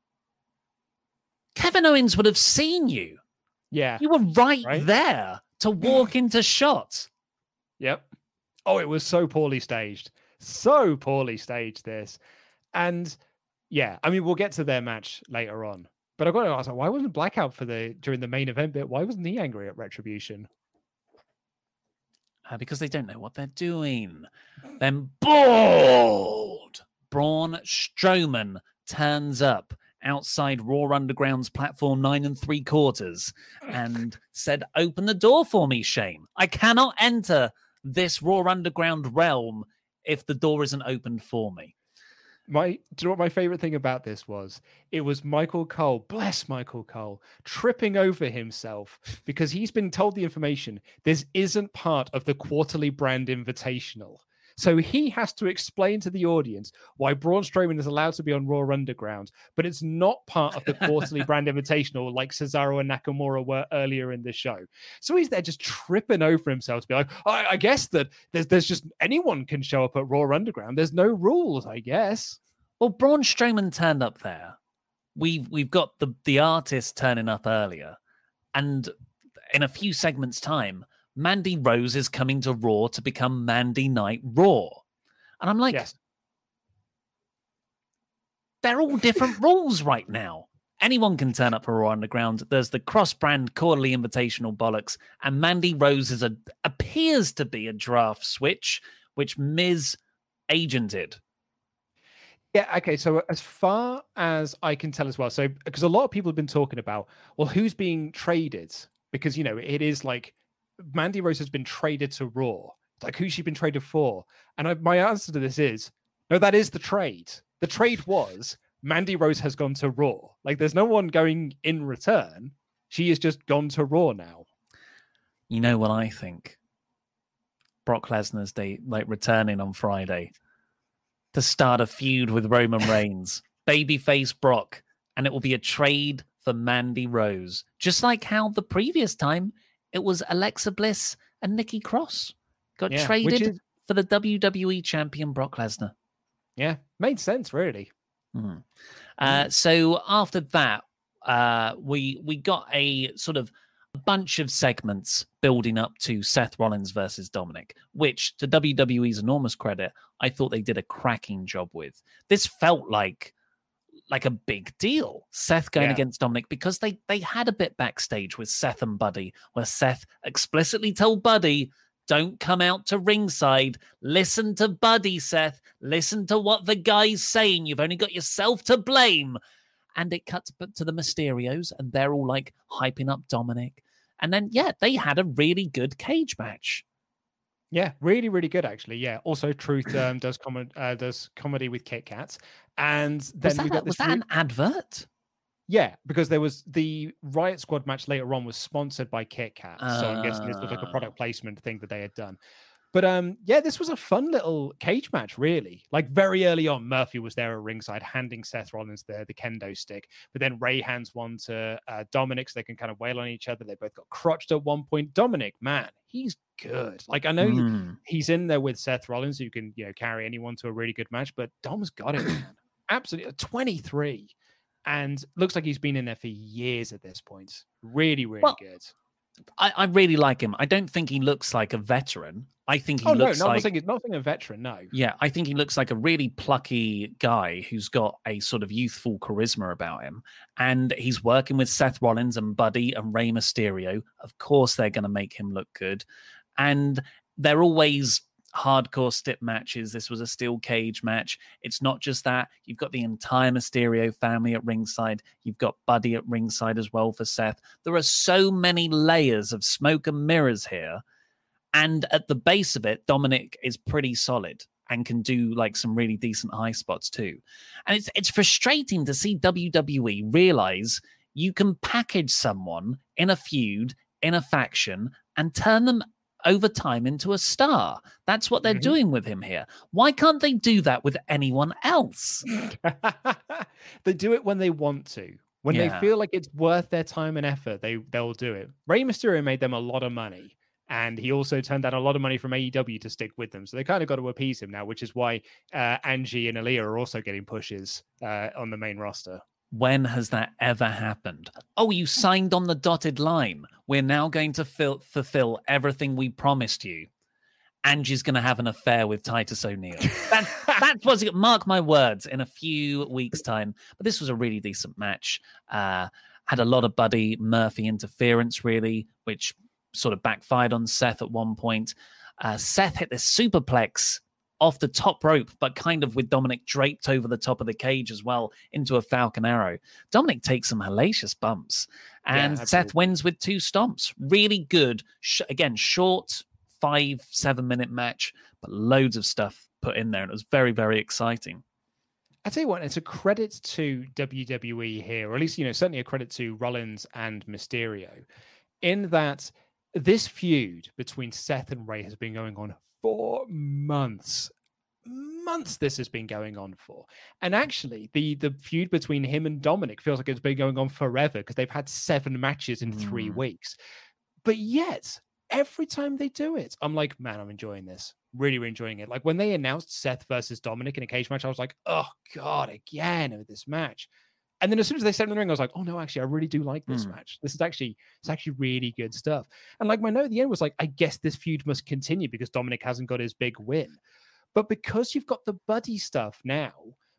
Kevin Owens would have seen you. Yeah. You were right, right? there to walk into shot. Yep. Oh, it was so poorly staged. So poorly staged, this. And yeah, I mean, we'll get to their match later on. But I've got to ask, why wasn't Black out for the during the main event bit? Why wasn't he angry at Retribution? Uh, because they don't know what they're doing. Then bold Braun Strowman turns up outside Raw Underground's platform nine and three quarters and said, "Open the door for me, Shane. I cannot enter this Raw Underground realm if the door isn't opened for me." My, do you know what my favorite thing about this was? It was Michael Cole, bless Michael Cole, tripping over himself because he's been told the information. This isn't part of the quarterly brand invitational. So he has to explain to the audience why Braun Strowman is allowed to be on Raw Underground, but it's not part of the quarterly brand invitational like Cesaro and Nakamura were earlier in the show. So he's there just tripping over himself to be like, I, I guess that there's there's just anyone can show up at Raw Underground. There's no rules, I guess. Well, Braun Strowman turned up there. We've we've got the the artist turning up earlier, and in a few segments' time, Mandy Rose is coming to Raw to become Mandy Night Raw. And I'm like, yes. they're all different rules right now. Anyone can turn up for Raw Underground. There's the cross-brand quarterly invitational bollocks, and Mandy Rose is a appears to be a draft switch, which Miz agented. Yeah, okay, so as far as I can tell as well, so because a lot of people have been talking about, well, who's being traded? Because, you know, it is like Mandy Rose has been traded to Raw. Like, who's she been traded for? And I, my answer to this is, no, that is the trade. The trade was Mandy Rose has gone to Raw. Like, there's no one going in return. She has just gone to Raw now. You know what I think? Brock Lesnar's day, like returning on Friday to start a feud with Roman Reigns, babyface Brock, and it will be a trade for Mandy Rose, just like how the previous time it was Alexa Bliss and Nikki Cross got yeah, traded is... for the W W E champion Brock Lesnar. Yeah, made sense, really. Mm. Uh, so after that, uh, we we got a sort of a bunch of segments building up to Seth Rollins versus Dominic, which, to W W E's enormous credit, I thought they did a cracking job with. This felt like like a big deal, Seth going yeah. against Dominic, because they they had a bit backstage with Seth and Buddy, where Seth explicitly told Buddy, don't come out to ringside. Listen to Buddy, Seth. Listen to what the guy's saying. You've only got yourself to blame. And it cuts to the Mysterios, and they're all like hyping up Dominic. And then, yeah, they had a really good cage match. Yeah, really, really good, actually. Yeah. Also, Truth um, does com- uh, does comedy with Kit Kats. And then was that, we got was this that re- an advert? Yeah, because there was the Riot Squad match later on was sponsored by Kit Kat. Uh, so I'm guessing this was like a product placement thing that they had done. But um, yeah, this was a fun little cage match, really. Like very early on, Murphy was there at ringside handing Seth Rollins the, the kendo stick. But then Ray hands one to uh, Dominic so they can kind of wail on each other. They both got crotched at one point. Dominic, man, he's good. Like I know Mm. he's in there with Seth Rollins who can, you know, carry anyone to a really good match. But Dom's got it, man. Absolutely. twenty-three. And looks like he's been in there for years at this point. Really, really Well, good. I, I really like him. I don't think he looks like a veteran. I think he oh, looks no, not like... saying he's not saying a veteran, no. Yeah, I think he looks like a really plucky guy who's got a sort of youthful charisma about him. And he's working with Seth Rollins and Buddy and Rey Mysterio. Of course, they're going to make him look good. And they're always hardcore stip matches. This was a steel cage match. It's not just that. You've got the entire Mysterio family at ringside. You've got Buddy at ringside as well for Seth. There are so many layers of smoke and mirrors here. And at the base of it, Dominic is pretty solid and can do like some really decent high spots too. And it's it's frustrating to see W W E realize you can package someone in a feud, in a faction, and turn them over time into a star. That's what they're mm-hmm. doing with him here. Why can't they do that with anyone else? They do it when they want to. When yeah. they feel like it's worth their time and effort, they, they'll do it. Rey Mysterio made them a lot of money. And he also turned down a lot of money from A E W to stick with them. So they kind of got to appease him now, which is why uh, Angie and Aaliyah are also getting pushes uh, on the main roster. When has that ever happened? Oh, you signed on the dotted line. We're now going to fil- fulfill everything we promised you. Angie's going to have an affair with Titus O'Neil. That, that's what's it. Mark my words, in a few weeks' time. But this was a really decent match. Uh, had a lot of Buddy Murphy interference, really, which sort of backfired on Seth at one point. Uh, Seth hit this superplex off the top rope, but kind of with Dominic draped over the top of the cage as well into a Falcon Arrow. Dominic takes some hellacious bumps, and yeah, Seth wins with two stomps. Really good. Sh- again, short, five, seven minute match, but loads of stuff put in there, and it was very, very exciting. I tell you what, it's a credit to W W E here, or at least, you know, certainly a credit to Rollins and Mysterio, in that this feud between Seth and Ray has been going on for months. Months this has been going on for. And actually, the, the feud between him and Dominic feels like it's been going on forever because they've had seven matches in mm. three weeks. But yet, every time they do it, I'm like, man, I'm enjoying this. Really, really enjoying it. Like when they announced Seth versus Dominic in a cage match, I was like, oh, God, again with this match. And then as soon as they stepped in the ring, I was like, oh, no, actually, I really do like this mm. match. This is actually, it's actually really good stuff. And like my note at the end was like, I guess this feud must continue because Dominic hasn't got his big win. But because you've got the Buddy stuff now,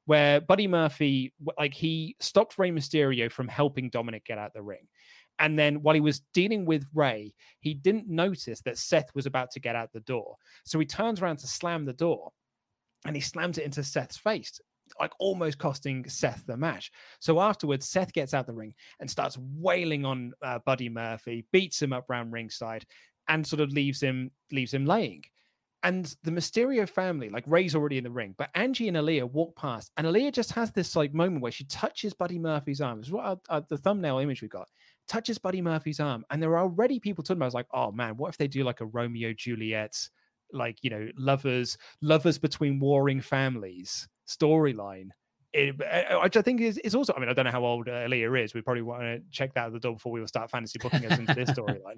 where Buddy Murphy, like, he stopped Rey Mysterio from helping Dominic get out the ring. And then while he was dealing with Rey, he didn't notice that Seth was about to get out the door. So he turns around to slam the door, and he slams it into Seth's face, like almost costing Seth the match. So afterwards, Seth gets out the ring and starts wailing on uh, Buddy Murphy, beats him up round ringside, and sort of leaves him leaves him laying. And the Mysterio family, like, Rey's already in the ring, but Angie and Aaliyah walk past, and Aaliyah just has this like moment where she touches Buddy Murphy's arm. It's what our, our, the thumbnail image we got. Touches Buddy Murphy's arm, and there are already people talking about, I was like, oh man, what if they do like a Romeo Juliet, like, you know, lovers lovers between warring families storyline? Which I think is, is also, I mean, I don't know how old uh, Aaliyah is. We probably want to check that at the door before we will start fantasy booking us into this storyline.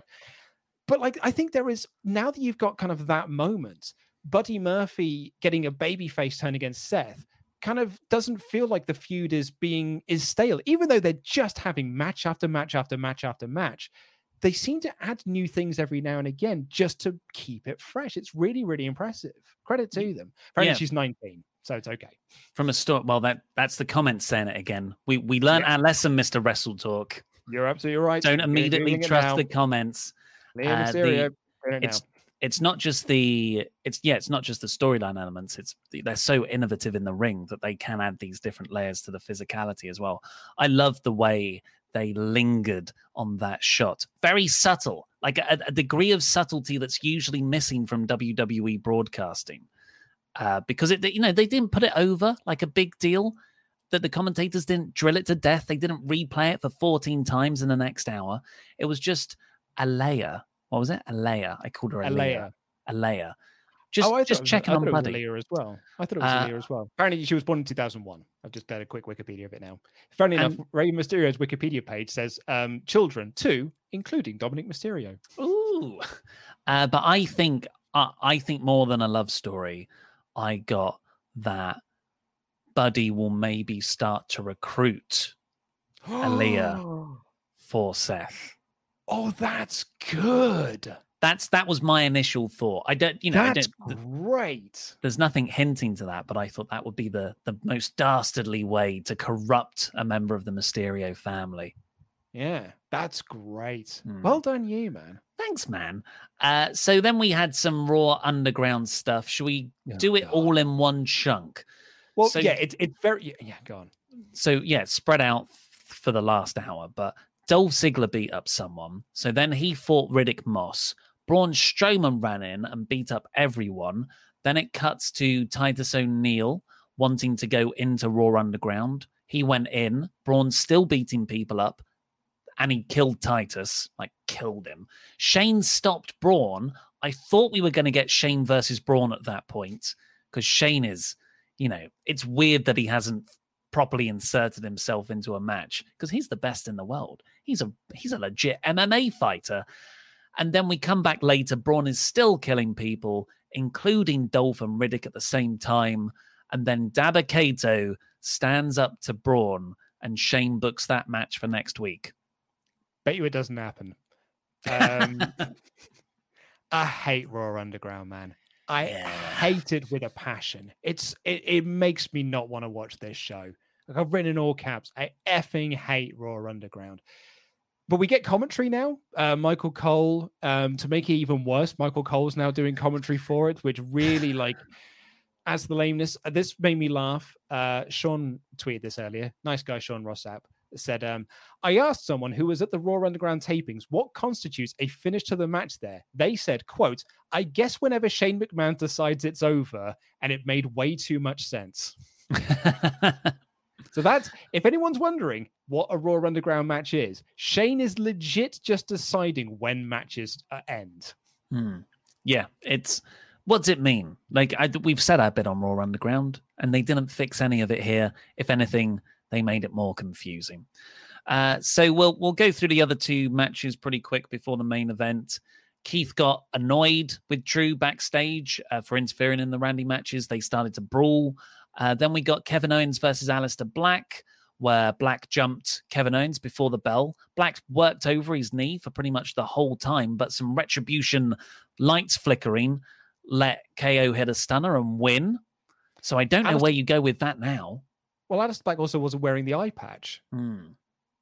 But like, I think there is, now that you've got kind of that moment, Buddy Murphy getting a babyface turn against Seth kind of doesn't feel like the feud is being is stale, even though they're just having match after match after match after match. They seem to add new things every now and again just to keep it fresh. It's really, really impressive. Credit to them. Apparently yeah. she's nineteen, so it's okay. From a start, well, that that's the comments saying it again. We we learned yeah. our lesson, Mister Wrestle Talk. You're absolutely right. Don't immediately trust the comments. Uh, the, it's it's not just the it's yeah it's not just the storyline elements. It's they're so innovative in the ring that they can add these different layers to the physicality as well. I love the way they lingered on that shot. Very subtle, like a, a degree of subtlety that's usually missing from W W E broadcasting, uh, because it you know they didn't put it over like a big deal. That the commentators didn't drill it to death. They didn't replay it for fourteen times in the next hour. It was just a layer. What was it? A layer. I called her a, a layer. A layer. Just, oh, just was, checking on Buddy. Leah as well. I thought it was uh, Leah as well. Apparently, she was born in two thousand one. I've just done a quick Wikipedia of it now. Funny enough, Rey Mysterio's Wikipedia page says um, children, two, including Dominic Mysterio. Ooh. Uh, but I think, uh, I think more than a love story, I got that Buddy will maybe start to recruit Aaliyah for Seth. Oh, that's good. That's that was my initial thought. I don't, you know, that's I don't, great. There's nothing hinting to that, but I thought that would be the the most dastardly way to corrupt a member of the Mysterio family. Yeah, that's great. Hmm. Well done, you man. Thanks, man. Uh, so then we had some Raw Underground stuff. Should we oh, do it God. all in one chunk? Well, so, yeah, it's it's very yeah. Go on. So yeah, spread out for the last hour, but Dolph Ziggler beat up someone. So then he fought Riddick Moss. Braun Strowman ran in and beat up everyone. Then it cuts to Titus O'Neil wanting to go into Raw Underground. He went in. Braun's still beating people up. And he killed Titus. Like, killed him. Shane stopped Braun. I thought we were going to get Shane versus Braun at that point. Because Shane is, you know, it's weird that he hasn't properly inserted himself into a match. Because he's the best in the world. He's a he's a legit M M A fighter. And then we come back later. Braun is still killing people, including Dolph and Riddick at the same time. And then Dabba Kato stands up to Braun, and Shane books that match for next week. Bet you it doesn't happen. Um, I hate Raw Underground, man. I yeah. hate it with a passion. It's it, it makes me not want to watch this show. Like, I've written in all caps, I effing hate Raw Underground. But we get commentary now. Uh, Michael Cole, um, to make it even worse, Michael Cole's now doing commentary for it, which really, like, adds the lameness. This made me laugh. Uh, Sean tweeted this earlier. Nice guy, Sean Rossap, said, um, I asked someone who was at the Raw Underground tapings what constitutes a finish to the match there. They said, quote, I guess whenever Shane McMahon decides it's over, and it made way too much sense. So that's, if anyone's wondering what a Raw Underground match is, Shane is legit just deciding when matches uh, end. Hmm. Yeah, it's, what's it mean? Like, I, we've said our bit on Raw Underground, and they didn't fix any of it here. If anything, they made it more confusing. Uh, so we'll we'll go through the other two matches pretty quick before the main event. Keith got annoyed with Drew backstage uh, for interfering in the Randy matches. They started to brawl. Uh, then we got Kevin Owens versus Aleister Black, where Black jumped Kevin Owens before the bell. Black worked over his knee for pretty much the whole time, but some retribution lights flickering let K O hit a stunner and win. So I don't know Aleister- where you go with that now. Well, Aleister Black also wasn't wearing the eye patch. Hmm.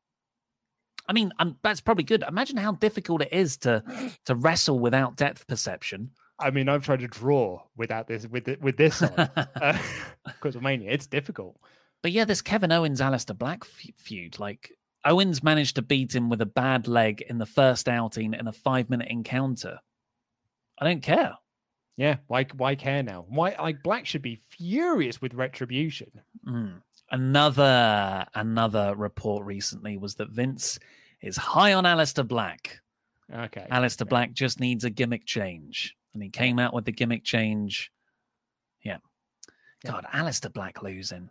I mean, um, that's probably good. Imagine how difficult it is to to wrestle without depth perception. I mean, I've tried to draw without this with the, with this on. uh, Quizlemania, it's difficult. But yeah, this Kevin Owens Aleister Black f- feud, like Owens managed to beat him with a bad leg in the first outing in a five minute encounter. I don't care. Yeah, why why care now? Why like Black should be furious with Retribution. Mm. Another another report recently was that Vince is high on Aleister Black. Okay. Aleister okay. Black just needs a gimmick change. And he came out with the gimmick change. Yeah. God, yeah. Aleister Black losing.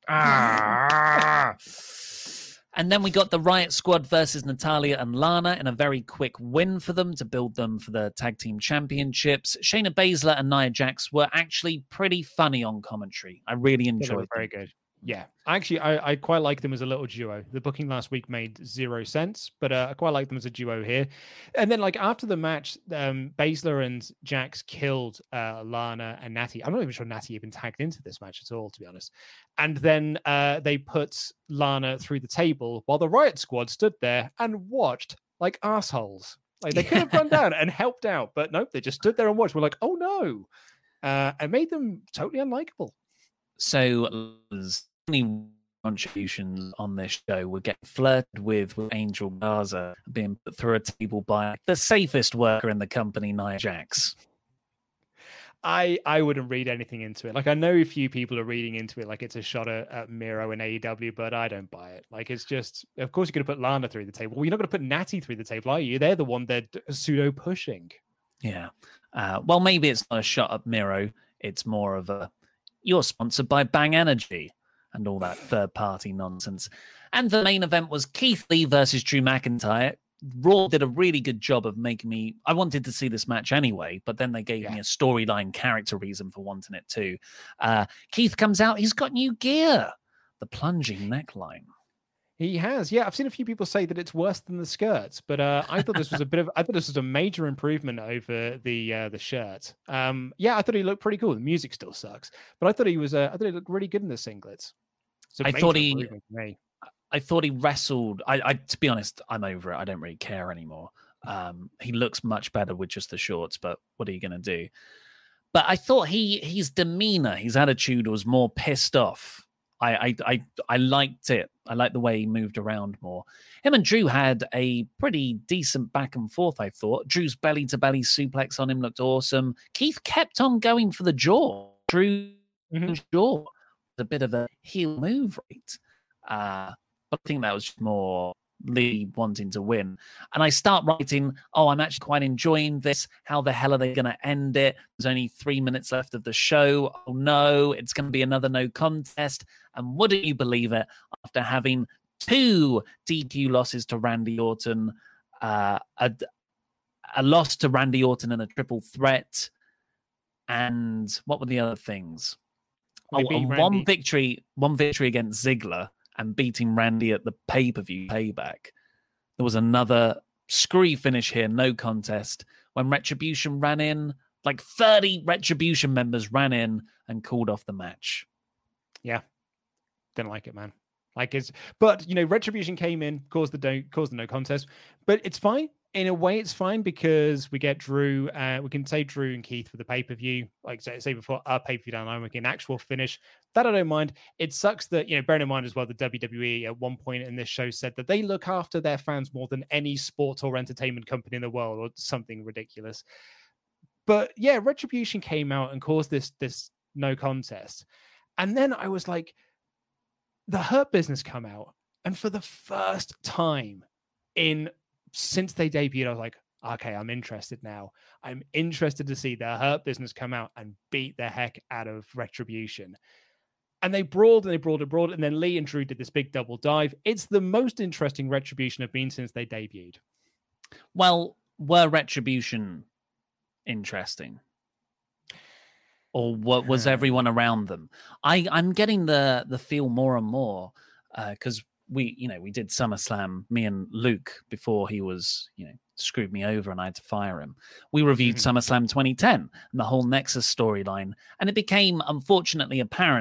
Ah. And then we got the Riot Squad versus Natalya and Lana in a very quick win for them to build them for the tag team championships. Shayna Baszler and Nia Jax were actually pretty funny on commentary. I really enjoyed them. Very good. Yeah, actually, I, I quite like them as a little duo. The booking last week made zero sense, but uh, I quite like them as a duo here. And then, like, after the match, um, Baszler and Jax killed uh, Lana and Natty. I'm not even sure Natty even tagged into this match at all, to be honest. And then uh, they put Lana through the table while the Riot Squad stood there and watched like assholes. Like, they could have run down and helped out, but nope, they just stood there and watched. We're like, oh no. Uh, and made them totally unlikable. So many contributions on this show were getting flirted with with Angel Garza being put through a table by the safest worker in the company, Nia Jax. I I wouldn't read anything into it. Like, I know a few people are reading into it like it's a shot at, at Miro and A E W, but I don't buy it. Like, it's just, of course, you're going to put Lana through the table. Well, you're not going to put Natty through the table, are you? They're the one they're pseudo pushing. Yeah. Uh, well, maybe it's not a shot at Miro. It's more of a, you're sponsored by Bang Energy and all that third-party nonsense. And the main event was Keith Lee versus Drew McIntyre. Raw did a really good job of making me... I wanted to see this match anyway, but then they gave yeah. me a storyline character reason for wanting it too. Uh, Keith comes out. He's got new gear. The plunging neckline. He has, yeah. I've seen a few people say that it's worse than the skirts, but uh, I thought this was a bit of. I thought this was a major improvement over the uh, the shirt. Um, yeah, I thought he looked pretty cool. The music still sucks, but I thought he was. Uh, I thought he looked really good in the singlets. I thought he. I thought he wrestled. I, I, to be honest, I'm over it. I don't really care anymore. Um, he looks much better with just the shorts, but what are you going to do? But I thought he his demeanor, his attitude was more pissed off. I, I I I liked it. I liked the way he moved around more. Him and Drew had a pretty decent back and forth, I thought. Drew's belly-to-belly suplex on him looked awesome. Keith kept on going for the jaw. Drew mm-hmm. jaw. A bit of a heel move, right? Uh, but I think that was just more Lee wanting to win. And I start writing, oh, I'm actually quite enjoying this. How the hell are they going to end it? There's only three minutes left of the show. Oh, no, it's going to be another no contest. And wouldn't you believe it? After having two D Q losses to Randy Orton, uh, a, a loss to Randy Orton and a triple threat. And what were the other things? Oh, and one victory, one victory against Ziggler and beating Randy at the pay-per-view Payback. There was another screwy finish here, no contest, when Retribution ran in, like thirty Retribution members ran in and called off the match. Yeah. Didn't like it, man. Like it's, but you know, Retribution came in, caused the do, caused the no contest, but it's fine. In a way, it's fine because we get Drew. Uh, we can say Drew and Keith for the pay per view, like say, say before our pay per view down the line. We get an actual finish. That I don't mind. It sucks that, you know, bearing in mind as well, the W W E at one point in this show said that they look after their fans more than any sports or entertainment company in the world, or something ridiculous. But yeah, Retribution came out and caused this this no contest, and then I was like, the Hurt Business come out, and for the first time in since they debuted, I was like, okay, I'm interested now. I'm interested to see the Hurt Business come out and beat the heck out of Retribution. And they brawled and they brawled and brawled, and then Lee and Drew did this big double dive. It's the most interesting Retribution have been since they debuted. Well, were Retribution interesting? Or what was everyone around them? I, I'm getting the the feel more and more because uh, we, you know, we did SummerSlam, me and Luke, before he was, you know, screwed me over and I had to fire him. We reviewed mm-hmm. SummerSlam twenty ten and the whole Nexus storyline, and it became unfortunately apparent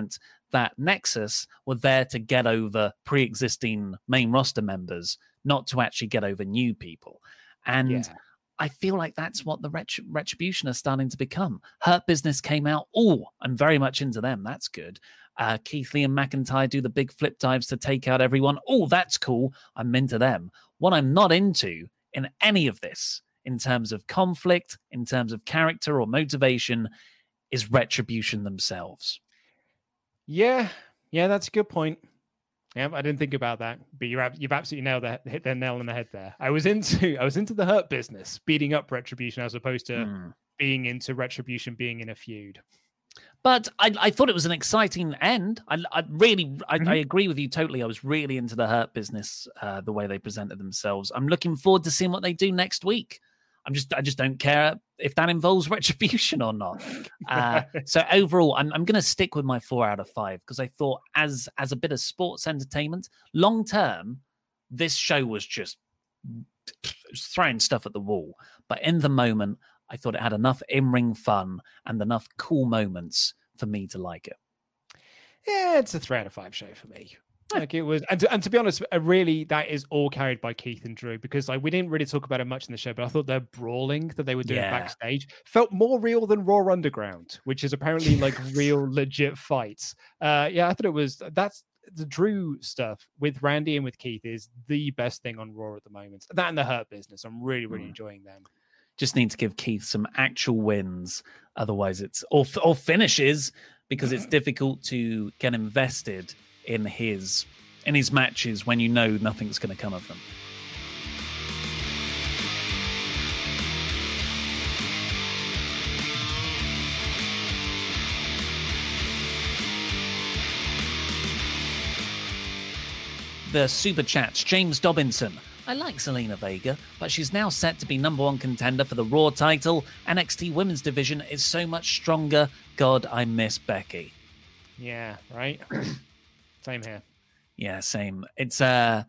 that Nexus were there to get over pre-existing main roster members, not to actually get over new people. And yeah. I feel like that's what the Ret- Retribution are starting to become. Hurt Business came out. Oh, I'm very much into them. That's good. Uh, Keith Lee and McIntyre do the big flip dives to take out everyone. Oh, that's cool. I'm into them. What I'm not into in any of this, in terms of conflict, in terms of character or motivation, is Retribution themselves. Yeah, yeah, that's a good point. Yeah, I didn't think about that, but you're you've absolutely nailed the hit the nail on the head there. I was into I was into the Hurt Business beating up Retribution as opposed to mm. being into Retribution being in a feud. But I, I thought it was an exciting end. I, I really, I, Mm-hmm. I agree with you totally. I was really into the Hurt Business, uh, the way they presented themselves. I'm looking forward to seeing what they do next week. I'm just, I just don't care if that involves Retribution or not. Uh, so overall, I'm, I'm going to stick with my four out of five because I thought, as as a bit of sports entertainment, long term, this show was just was throwing stuff at the wall. But in the moment, I thought it had enough in-ring fun and enough cool moments for me to like it. Yeah, it's a three out of five show for me. Like it was, and to, and to be honest, uh, really, that is all carried by Keith and Drew because like we didn't really talk about it much in the show, but I thought their brawling that they were doing Yeah. backstage felt more real than Raw Underground, which is apparently like real legit fights. Uh, yeah, I thought it was that's the Drew stuff with Randy and with Keith is the best thing on Raw at the moment. That and the Hurt Business, I'm really, really mm. enjoying them. Just need to give Keith some actual wins, otherwise it's or or finishes because it's difficult to get invested in his in his matches when you know nothing's going to come of them. The super chats. James Dobinson. I like Zelina Vega, but she's now set to be number one contender for the Raw title. N X T Women's Division is so much stronger. God, I miss Becky. Yeah, right. Same here. Yeah, same. It's uh,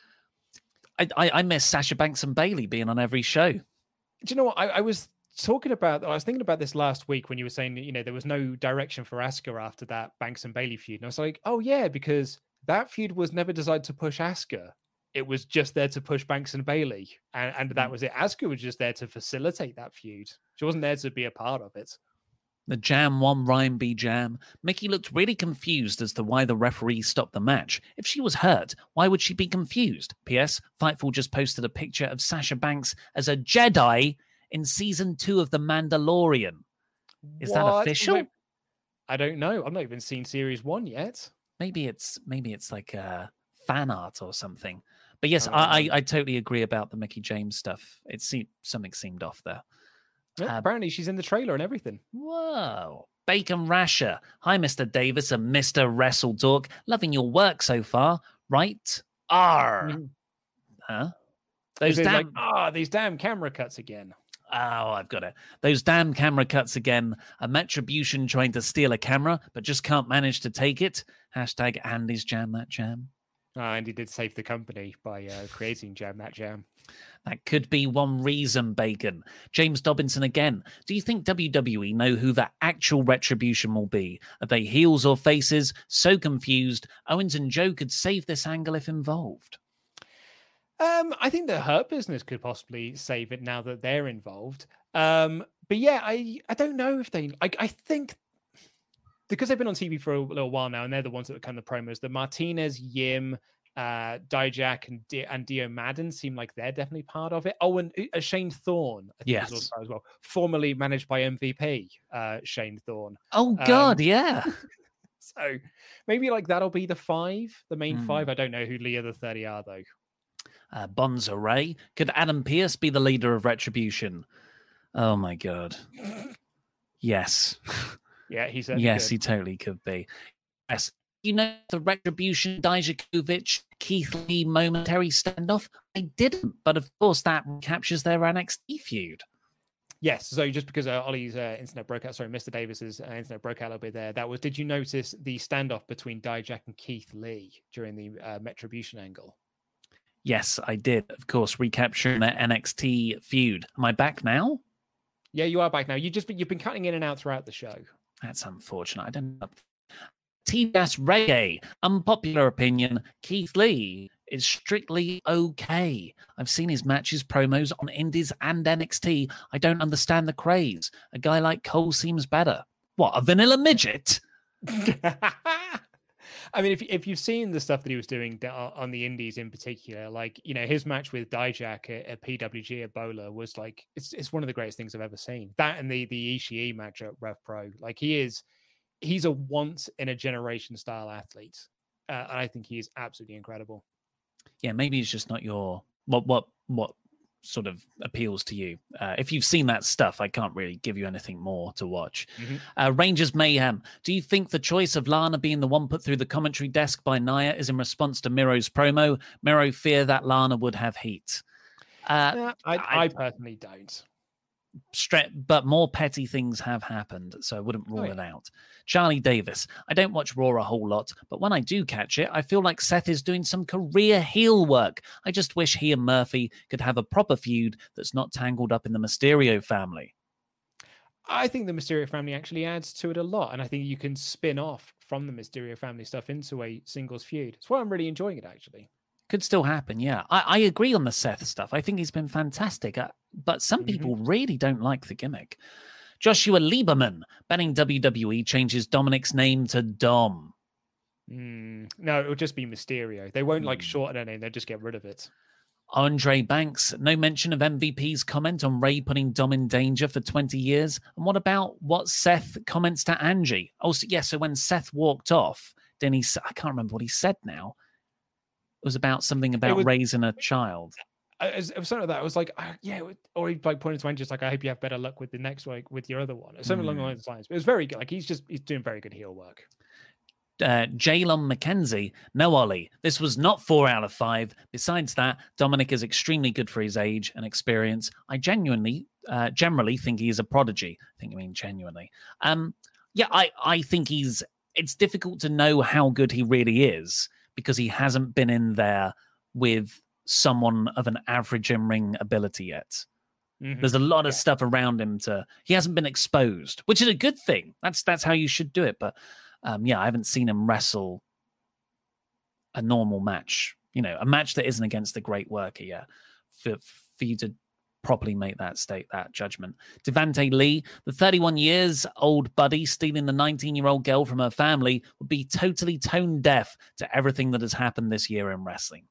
I, I I miss Sasha Banks and Bayley being on every show. Do you know what? I, I was talking about. I was thinking about this last week when you were saying, you know, there was no direction for Asuka after that Banks and Bayley feud, and I was like, oh yeah, because that feud was never designed to push Asuka. It was just there to push Banks and Bayley, and and that was it. Asuka was just there to facilitate that feud. She wasn't there to be a part of it. The Jam one Ryan B. Jam. Mickey looked really confused as to why the referee stopped the match. If she was hurt, why would she be confused? P S. Fightful just posted a picture of Sasha Banks as a Jedi in season two of The Mandalorian. Is What? that official? Wait, I don't know. I've not even seen series one yet. Maybe it's maybe it's like a fan art or something. But yes, Oh. I, I I totally agree about the Mickey James stuff. It seemed something seemed off there. Yeah, Uh, apparently, she's in the trailer and everything. Whoa. Bacon Rasher. Hi, Mister Davis and Mister Wrestle Talk. Loving your work so far, right? R. Mhm. Huh? Those Those damn... like, ah, these damn camera cuts again. Oh, I've got it. Those damn camera cuts again. A Metribution trying to steal a camera, but just can't manage to take it. Hashtag Andy's Jam That Jam. Uh, and he did save the company by uh, creating Jam That Jam. That could be one reason, Bacon. James Dobinson again. Do you think W W E know who the actual Retribution will be? Are they heels or faces? So confused. Owens and Joe could save this angle if involved. Um, I think the Hurt Business could possibly save it now that they're involved. Um, but yeah, I, I don't know if they... I, I think... Because they've been on T V for a little while now, and they're the ones that are kind of the promos, the Martinez, Yim, uh, Dijak, and D- and Dio Madden seem like they're definitely part of it. Oh, and uh, Shane Thorne, I think, Yes. is also part as well, formerly managed by M V P, uh, Shane Thorne. Oh, God, Um, yeah. So maybe like that'll be the five, the main Hmm. five. I don't know who Leah the thirty are though. Uh, Bonza Ray. Could Adam Pearce be the leader of Retribution? Oh, my God. Yes. Yeah, he said. Yes, he totally could be. Yes. You know the Retribution, Dijakovic, Keith Lee momentary standoff? I didn't, but of course that captures their N X T feud. Yes, so just because uh, Ollie's uh, internet broke out, sorry, Mister Davis's uh, internet broke out a little bit there. That was, did you notice the standoff between Dijak and Keith Lee during the uh, Retribution angle? Yes, I did. Of course, recapturing their N X T feud. Am I back now? Yeah, you are back now. You just been, you've been cutting in and out throughout the show. That's unfortunate. I don't know. T B S Reggae, unpopular opinion, Keith Lee is strictly okay. I've seen his matches, promos on Indies and N X T. I don't understand the craze. A guy like Cole seems better. What, a vanilla midget? I mean, if if you've seen the stuff that he was doing on the Indies in particular, like, you know, his match with Dijak at, at P W G at Bola was like, it's it's one of the greatest things I've ever seen. That and the the Ishii match at Rev Pro, like he is, he's a once in a generation style athlete, uh, and I think he is absolutely incredible. Yeah, maybe it's just not your what what what sort of appeals to you. Uh, if you've seen that stuff, I can't really give you anything more to watch. Mm-hmm. Uh, Rangers Mayhem. Do you think the choice of Lana being the one put through the commentary desk by Nia is in response to Miro's promo? Miro fear that Lana would have heat. Uh, yeah, I, I, I personally don't. Stre- but more petty things have happened, so I wouldn't rule oh, yeah. it out. Charlie Davis. I don't watch Raw a whole lot, but when I do catch it, I feel like Seth is doing some career heel work. I just wish he and Murphy could have a proper feud that's not tangled up in the Mysterio family. I think the Mysterio family actually adds to it a lot, and I think you can spin off from the Mysterio family stuff into a singles feud. That's why I'm really enjoying it, actually. Could still happen, yeah. I, I agree on the Seth stuff. I think he's been fantastic, uh, but some mm-hmm. people really don't like the gimmick. Joshua Lieberman, betting W W E changes Dominic's name to Dom. Mm, no, it'll just be Mysterio. They won't mm. like shorten their name, they'll just get rid of it. Andre Banks, no mention of M V P's comment on Ray putting Dom in danger for twenty years. And what about what Seth comments to Angie? Oh, so, yeah, so when Seth walked off, then he, I can't remember what he said now. It was about something about was, raising a child. It was, it was something like that. I was like, uh, yeah, or he like pointed to Angie, just like, I hope you have better luck with the next week with your other one. Something mm. along those lines. But it was very good. Like he's just he's doing very good heel work. Uh, Jalen McKenzie, no Ollie. This was not four out of five. Besides that, Dominic is extremely good for his age and experience. I genuinely, uh, generally think he is a prodigy. I think I mean genuinely. Um, yeah, I, I think he's. It's difficult to know how good he really is, because he hasn't been in there with someone of an average in-ring ability yet. Mm-hmm. There's a lot of yeah. stuff around him to... He hasn't been exposed, which is a good thing. That's that's how you should do it. But um, yeah, I haven't seen him wrestle a normal match. You know, a match that isn't against the great worker yet. For, for you to properly make that state, that judgment. Devante Lee, the thirty-one years old buddy stealing the nineteen-year-old girl from her family, would be totally tone deaf to everything that has happened this year in wrestling.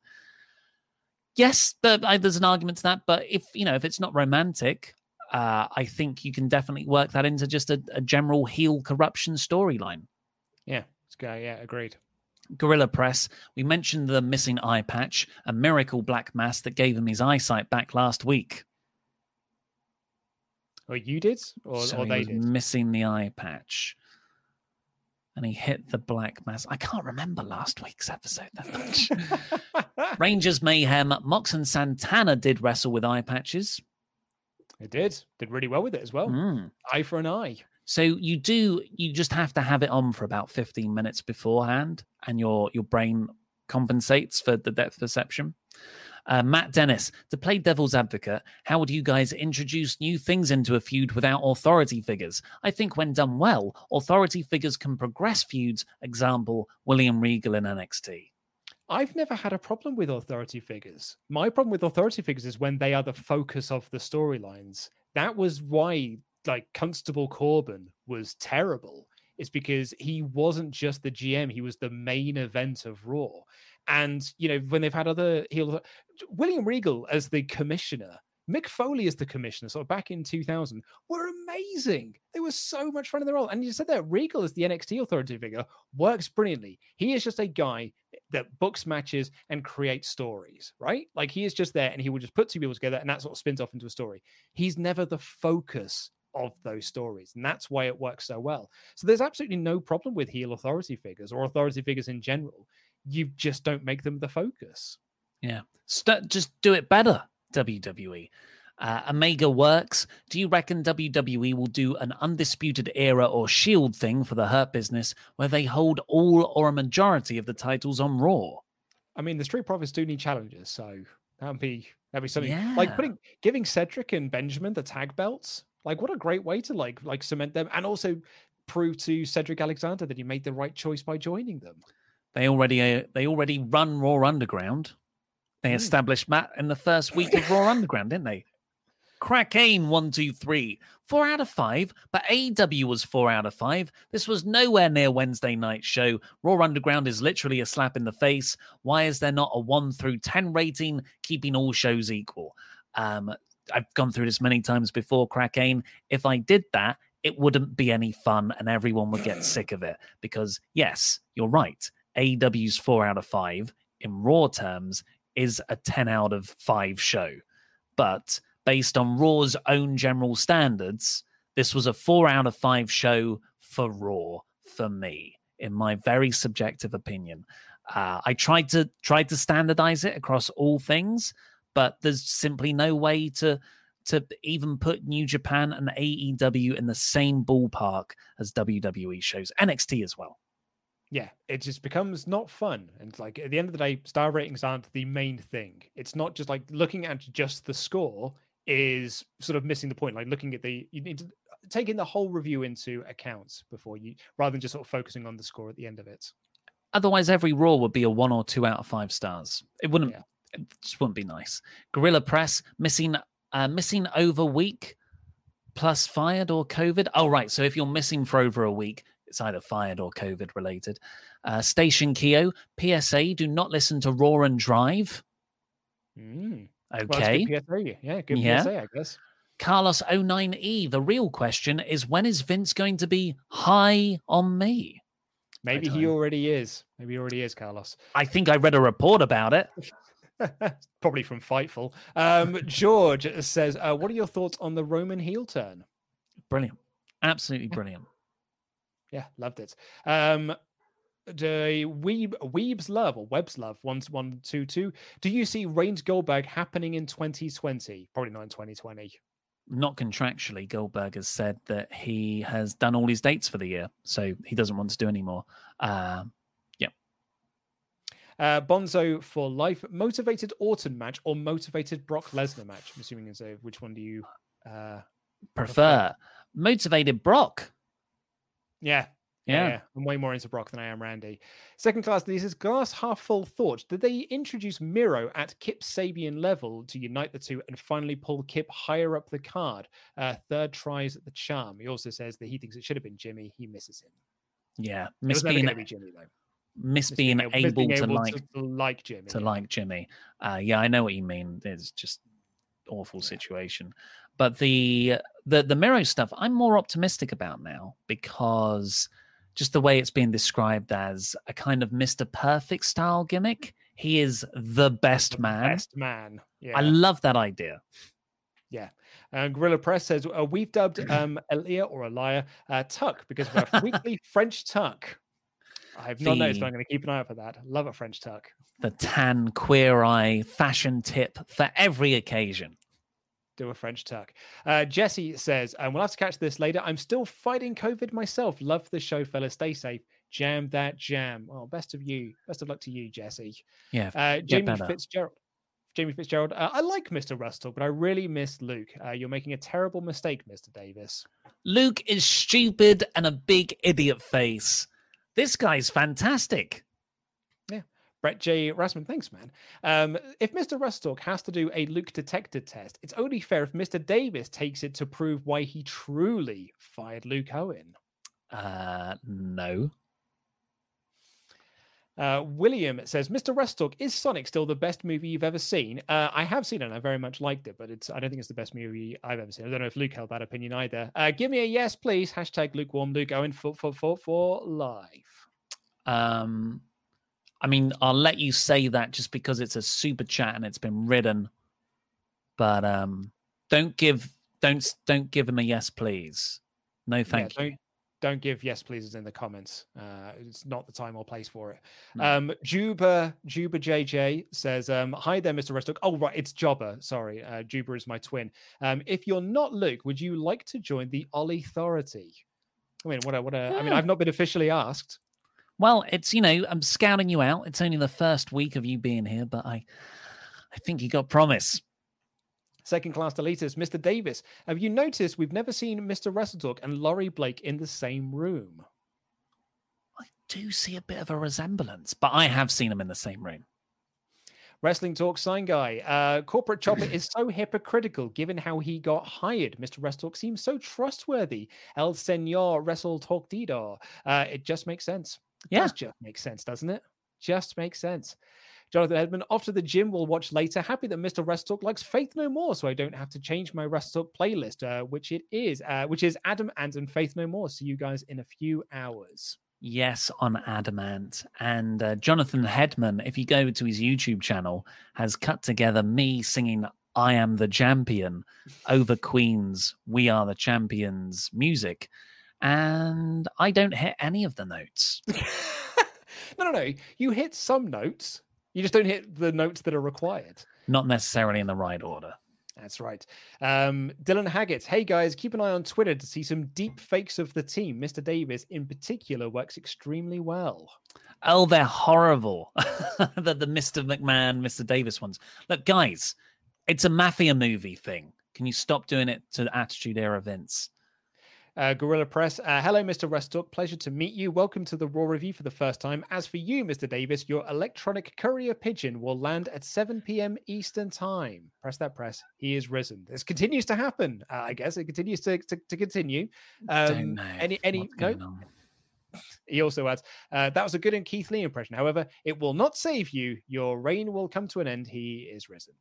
Yes, but I, there's an argument to that. But if you know, if it's not romantic, uh, I think you can definitely work that into just a, a general heel corruption storyline. Yeah, it's good. Yeah, agreed. Gorilla Press, we mentioned the missing eye patch, a miracle black mass that gave him his eyesight back last week. Or you did? Or, so or they he was did? Missing the eye patch. And he hit the black mass. I can't remember last week's episode that much. Rangers Mayhem, Mox and Santana did wrestle with eye patches. It did. Did really well with it as well. Mm. Eye for an eye. So you do, you just have to have it on for about fifteen minutes beforehand, and your, your brain compensates for the depth perception. Uh, Matt Dennis, to play devil's advocate, how would you guys introduce new things into a feud without authority figures? I think when done well, authority figures can progress feuds. Example, William Regal in N X T. I've never had a problem with authority figures. My problem with authority figures is when they are the focus of the storylines. That was why, like, Constable Corbin was terrible. It's because he wasn't just the G M, he was the main event of Raw. And, you know, when they've had other heels, William Regal as the commissioner, Mick Foley as the commissioner, sort of back in two thousand, were amazing. They were so much fun in their role. And you said that Regal as the N X T authority figure works brilliantly. He is just a guy that books matches and creates stories, right? Like he is just there and he will just put two people together and that sort of spins off into a story. He's never the focus of those stories. And that's why it works so well. So there's absolutely no problem with heel authority figures or authority figures in general. You just don't make them the focus. Yeah. St- just do it better, W W E. Uh, Omega works. Do you reckon W W E will do an Undisputed Era or Shield thing for the Hurt Business where they hold all or a majority of the titles on Raw? I mean, the Street Profits do need challenges, so that'd be that'd be something yeah. like putting giving Cedric and Benjamin the tag belts. Like, what a great way to like like cement them, and also prove to Cedric Alexander that he made the right choice by joining them. They already uh, they already run Raw Underground. They mm. established Matt in the first week of Raw Underground, didn't they? Crackane, one, two, three. Four out of five, but A E W was four out of five. This was nowhere near Wednesday night show. Raw Underground is literally a slap in the face. Why is there not a one through ten rating, keeping all shows equal? Um, I've gone through this many times before, Crackane. If I did that, it wouldn't be any fun and everyone would get sick of it. Because, yes, you're right. A E W's four out of five, in Raw terms, is a ten out of five show. But based on Raw's own general standards, this was a four out of five show for Raw, for me, in my very subjective opinion. Uh, I tried to tried to standardize it across all things, but there's simply no way to to even put New Japan and A E W in the same ballpark as W W E shows, N X T as well. Yeah, it just becomes not fun. And like at the end of the day, star ratings aren't the main thing. It's not just like looking at just the score is sort of missing the point. Like looking at the, you need to take in the whole review into account before you, rather than just sort of focusing on the score at the end of it. Otherwise, every Raw would be a one or two out of five stars. It wouldn't, yeah. It just wouldn't be nice. Gorilla Press, missing, uh, missing over week plus fired or COVID. Oh, right. So if you're missing for over a week, it's either fired or COVID related. Uh, Station Keo, P S A, do not listen to Raw and Drive. Mm. Okay. Well, good P S A. Yeah, good yeah. P S A, I guess. Carlos oh nine E, the real question is, when is Vince going to be high on me? Maybe he already is. Maybe he already is, Carlos. I think I read a report about it. Probably from Fightful. Um, George says, uh, what are your thoughts on the Roman heel turn? Brilliant. Absolutely brilliant. Yeah, loved it. Um, the Weeb, Weeb's Love, or Webb's Love, one one two two. Do you see Reigns Goldberg happening in twenty twenty? Probably not in twenty twenty. Not contractually. Goldberg has said that he has done all his dates for the year, so he doesn't want to do any more. Uh, yeah. Uh, Bonzo for life. Motivated Orton match or motivated Brock Lesnar match? I'm assuming it's a, which one do you uh, prefer? prefer? Motivated Brock. Yeah. Yeah. yeah. I'm way more into Brock than I am Randy. Second class, this is glass half full thoughts. Did they introduce Miro at Kip Sabian level to unite the two and finally pull Kip higher up the card? Uh, third tries at the charm. He also says that he thinks it should have been Jimmy. He misses him. Yeah. Miss being, be Jimmy, though. Miss, miss being, being able, able, to, like, to like Jimmy. To yeah. like Jimmy. Uh, yeah, I know what you mean. It's just awful yeah. situation. But the the the Miro stuff, I'm more optimistic about now because just the way it's being described as a kind of Mister Perfect style gimmick. He is the best the man. Best man. Yeah. I love that idea. Yeah. Uh, Gorilla Press says, uh, we've dubbed um, Elia or Elia uh, Tuck because of our weekly French Tuck. I have not the, noticed, but I'm going to keep an eye out for that. Love a French Tuck. The tan queer eye fashion tip for every occasion. Do a French tuck. Uh, Jesse says, and we'll have to catch this later. I'm still fighting COVID myself. Love the show, fellas. Stay safe. Jam that jam. Well, best of you. Best of luck to you, Jesse. Yeah. Uh, Jamie Fitzgerald. Jamie Fitzgerald. Uh, I like Mister Rustle, but I really miss Luke. Uh, you're making a terrible mistake, Mister Davis. Luke is stupid and a big idiot face. This guy's fantastic. Yeah. Brett J. Rassman, thanks, man. Um, if Mister Rustalk has to do a Luke detector test, it's only fair if Mister Davis takes it to prove why he truly fired Luke Owen. Uh, no. Uh, William says, Mister Rustalk, is Sonic still the best movie you've ever seen? Uh, I have seen it and I very much liked it, but it's I don't think it's the best movie I've ever seen. I don't know if Luke held that opinion either. Uh, give me a yes, please. Hashtag lukewarm Luke Owen for, for, for, for life. Um... I mean, I'll let you say that just because it's a super chat and it's been written, but um, don't give don't don't give him a yes, please. No, thank yeah, you. Don't, don't give yes, pleases in the comments. Uh, it's not the time or place for it. No. Um, Juba Juba J J says, um, "Hi there, Mister Restock." Oh, right, it's Jobber. Sorry, uh, Juba is my twin. Um, if you're not Luke, would you like to join the Ollie Authority? I mean, what a what a. Yeah. I mean, I've not been officially asked. Well, it's, you know, I'm scouting you out. It's only the first week of you being here, but I I think you got promise. Second class deleters, Mister Davis. Have you noticed we've never seen Mister WrestleTalk and Laurie Blake in the same room? I do see a bit of a resemblance, but I have seen them in the same room. Wrestling Talk sign guy. Uh, Corporate Chopper is so hypocritical given how he got hired. Mister WrestleTalk seems so trustworthy. El Senor Wrestle Talk Didor. Uh, it just makes sense. It yeah. does just make sense, doesn't it? Just makes sense. Jonathan Edmond, off to the gym. We'll watch later. Happy that Mister WrestleTalk likes Faith No More, so I don't have to change my WrestleTalk playlist, uh, which it is, uh, which is Adam Ant and Faith No More. See you guys in a few hours. Yes, on Adamant. And uh, Jonathan Hedman, if you go to his YouTube channel, has cut together me singing I Am the Champion over Queen's We Are the Champions music. And I don't hit any of the notes. no, no, no. You hit some notes. You just don't hit the notes that are required. Not necessarily in the right order. That's right. Um, Dylan Haggett. Hey, guys, keep an eye on Twitter to see some deep fakes of the team. Mister Davis, in particular, works extremely well. Oh, they're horrible. the, the Mister McMahon, Mister Davis ones. Look, guys, it's a mafia movie thing. Can you stop doing it to Attitude Era Vince? Uh, Gorilla Press. Uh, hello, Mister WrestleTalk. Pleasure to meet you. Welcome to the Raw Review for the first time. As for you, Mister Davis, your electronic courier pigeon will land at seven p.m. Eastern Time. Press that press. He is risen. This continues to happen. Uh, I guess it continues to to, to continue. Um, Don't know. Any any no. He also adds, uh, that was a good and Keith Lee impression. However, it will not save you. Your reign will come to an end. He is risen.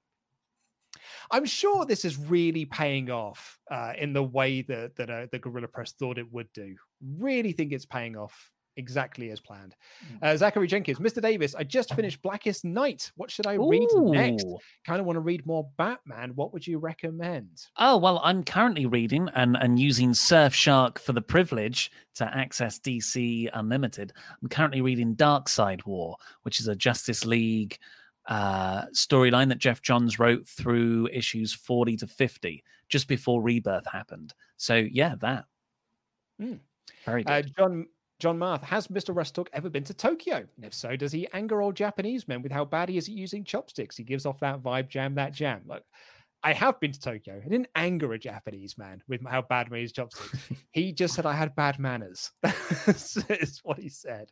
I'm sure this is really paying off uh, in the way that, that uh, the Gorilla Press thought it would do. Really think it's paying off exactly as planned. Uh, Zachary Jenkins, Mister Davis, I just finished Blackest Night. What should I read Ooh. next? Kind of want to read more Batman. What would you recommend? Oh, well, I'm currently reading and, and using Surfshark for the privilege to access D C Unlimited. I'm currently reading Darkseid War, which is a Justice League uh storyline that Jeff Johns wrote through issues forty to fifty just before Rebirth happened. So yeah, that mm. very good. Uh, John John Marth, has Mister WrestleTalk ever been to Tokyo? And if so, does he anger old Japanese men with how bad he is at using chopsticks? He gives off that vibe, jam that jam. Look, I have been to Tokyo. I didn't anger a Japanese man with how bad he used chopsticks. He just said I had bad manners. Is what he said,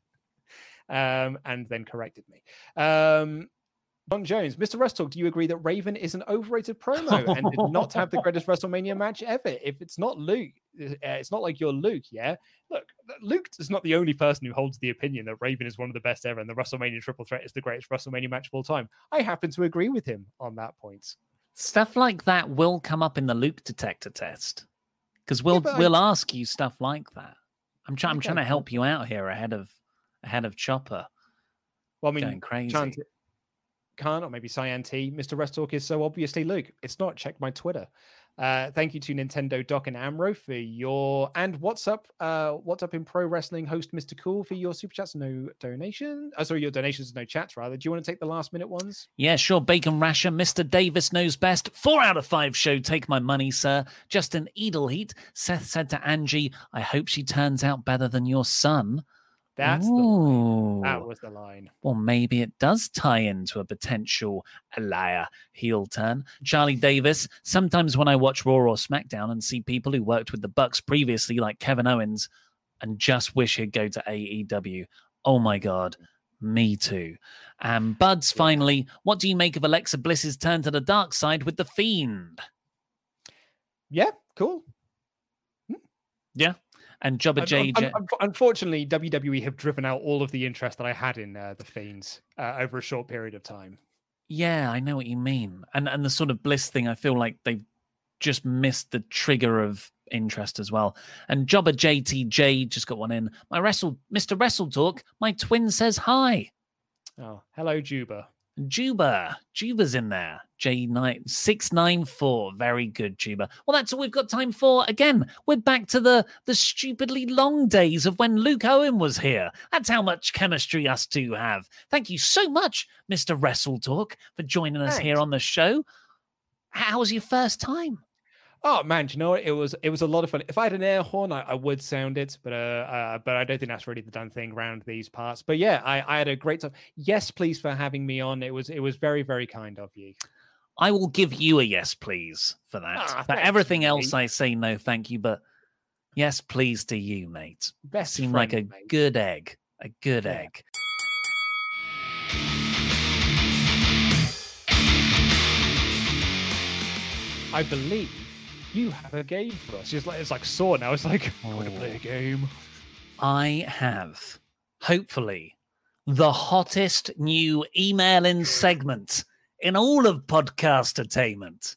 um, and then corrected me. Um, John Jones, Mister WrestleTalk, do you agree that Raven is an overrated promo and did not have the greatest WrestleMania match ever? If it's not Luke, uh, it's not like you're Luke, yeah? Look, Luke is not the only person who holds the opinion that Raven is one of the best ever and the WrestleMania Triple Threat is the greatest WrestleMania match of all time. I happen to agree with him on that point. Stuff like that will come up in the Luke detector test because we'll yeah, we'll I... ask you stuff like that. I'm trying. I'm trying to help you out here ahead of ahead of Chopper. Well, I mean, going crazy. Chant- Khan, or maybe Cyan T, Mister WrestleTalk is so obviously Luke. It's not. Check my Twitter. Uh, thank you to Nintendo Doc and Amro for your and what's up, uh, what's up in pro wrestling host Mister Cool for your super chats. No donation. Oh, sorry, your donations, no chats rather. Do you want to take the last minute ones? Yeah, sure. Bacon Rasher, Mister Davis knows best. Four out of five show. Take my money, sir. Justin Edelheat. Seth said to Angie, "I hope she turns out better than your son." That's Ooh. the line. That was the line. Well, maybe it does tie into a potential Aliyah heel turn. Charlie Davis, sometimes when I watch Raw or SmackDown and see people who worked with the Bucks previously, like Kevin Owens, and just wish he'd go to A E W. Oh my God, me too. And Buds, finally, what do you make of Alexa Bliss's turn to the dark side with The Fiend? Yeah, cool. Hmm. Yeah. And Jobber J J. Unfortunately, W W E have driven out all of the interest that I had in uh, the Fiends uh, over a short period of time. Yeah, I know what you mean. And and the sort of Bliss thing, I feel like they've just missed the trigger of interest as well. And Jobber J T J just got one in. My wrestle, Mister WrestleTalk, my twin says hi. Oh, hello, Juba. Juba. Juba's in there. J nine six nine four. Very good, Juba. Well, that's all we've got time for. Again, we're back to the, the stupidly long days of when Luke Owen was here. That's how much chemistry us two have. Thank you so much, Mister WrestleTalk, for joining us Thanks. here on the show. How was your first time? Oh man, do you know what? It was it was a lot of fun. If I had an air horn, I, I would sound it, but uh, uh, but I don't think that's really the done thing around these parts. But yeah, I, I had a great time. Yes, please for having me on. It was it was very very kind of you. I will give you a yes, please, for that. Ah, for thanks, everything else, mate. I say no, thank you. But yes, please to you, mate. Best Seem friend, like a mate. good egg. A good Yeah. egg. I believe you have a game for us. It's like it's like Saw now. It's like I want to play a game. I have, hopefully, the hottest new email-in segment in all of podcast attainment.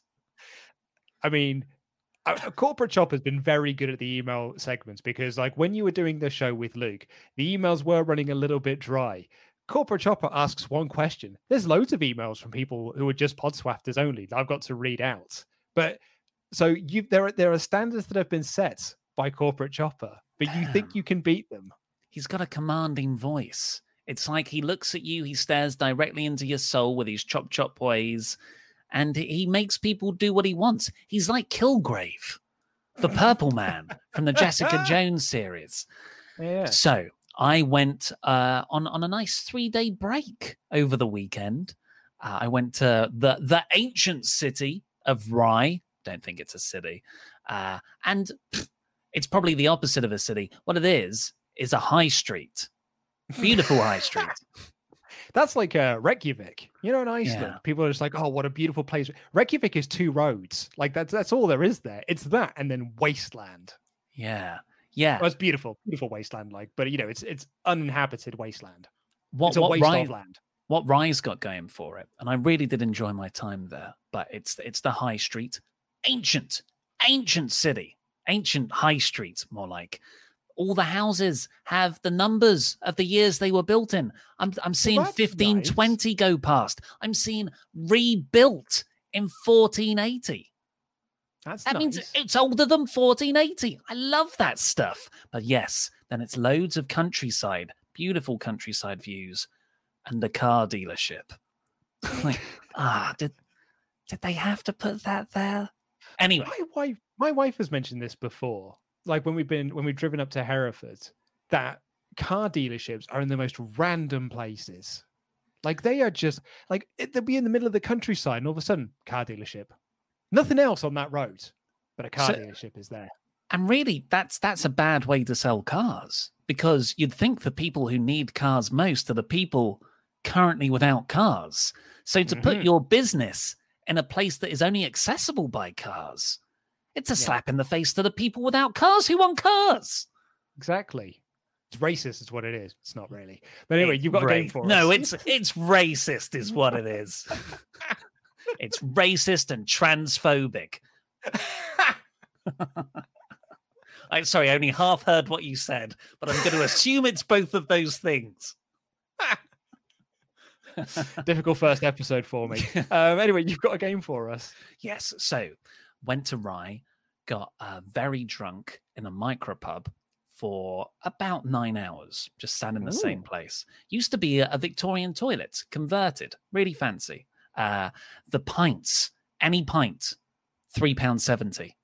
I mean, uh, Corporate Chop has been very good at the email segments because, like, when you were doing the show with Luke, the emails were running a little bit dry. Corporate Chopper asks one question. There's loads of emails from people who are just Podswafters only that I've got to read out. But so you there are there are standards that have been set by Corporate Chopper, but you Damn. think you can beat them. He's got a commanding voice. It's like he looks at you, he stares directly into your soul with his chop chop ways, and he makes people do what he wants. He's like Kilgrave, the Purple Man from the Jessica Jones series. Yeah. So I went uh, on on a nice three day break over the weekend. Uh, I went to the the ancient city of Rye. Don't think it's a city, uh, and pff, it's probably the opposite of a city. What it is is a high street, beautiful high street. That's like uh, Reykjavik, you know, in Iceland. Yeah. People are just like, "Oh, what a beautiful place." Reykjavik is two roads. Like that's that's all there is there. It's that, and then wasteland. Yeah, yeah. Well, it's beautiful, beautiful wasteland. Like, but you know, it's it's uninhabited wasteland. What it's a what waste Rye, of land. what Rye's got going for it, and I really did enjoy my time there. But it's it's the high street, ancient, ancient city, ancient high street, more like. All the houses have the numbers of the years they were built in. I'm I'm seeing that's fifteen twenty nice. go past. I'm seeing rebuilt in fourteen eighty. That's That nice. means it's older than fourteen eighty. I love that stuff. But yes, then it's loads of countryside, beautiful countryside views, and a car dealership. Like, ah, did did they have to put that there? Anyway, my wife, my wife has mentioned this before. Like when we've been when we've driven up to Hereford, that car dealerships are in the most random places. Like they are just like it, they'll be in the middle of the countryside, and all of a sudden, car dealership. Nothing else on that road, but a car So- dealership is there. and really, that's that's a bad way to sell cars, because you'd think the people who need cars most are the people currently without cars. So to put Mhm. your business in a place that is only accessible by cars, it's a Yeah. slap in the face to the people without cars who want cars. Exactly. It's racist, is what it is. It's not really. But anyway, you've got a Ra- game for No, us. it's it's racist, is what it is. It's racist and transphobic. I'm sorry, I only half heard what you said, but I'm going to assume it's both of those things. difficult first episode for me. Um, anyway, you've got a game for us. Yes, so went to Rye, got uh, very drunk in a micropub for about nine hours, just sat in the Ooh. same place. Used to be a, a Victorian toilet, converted, really fancy. Uh, the pints, any pint, three pounds seventy.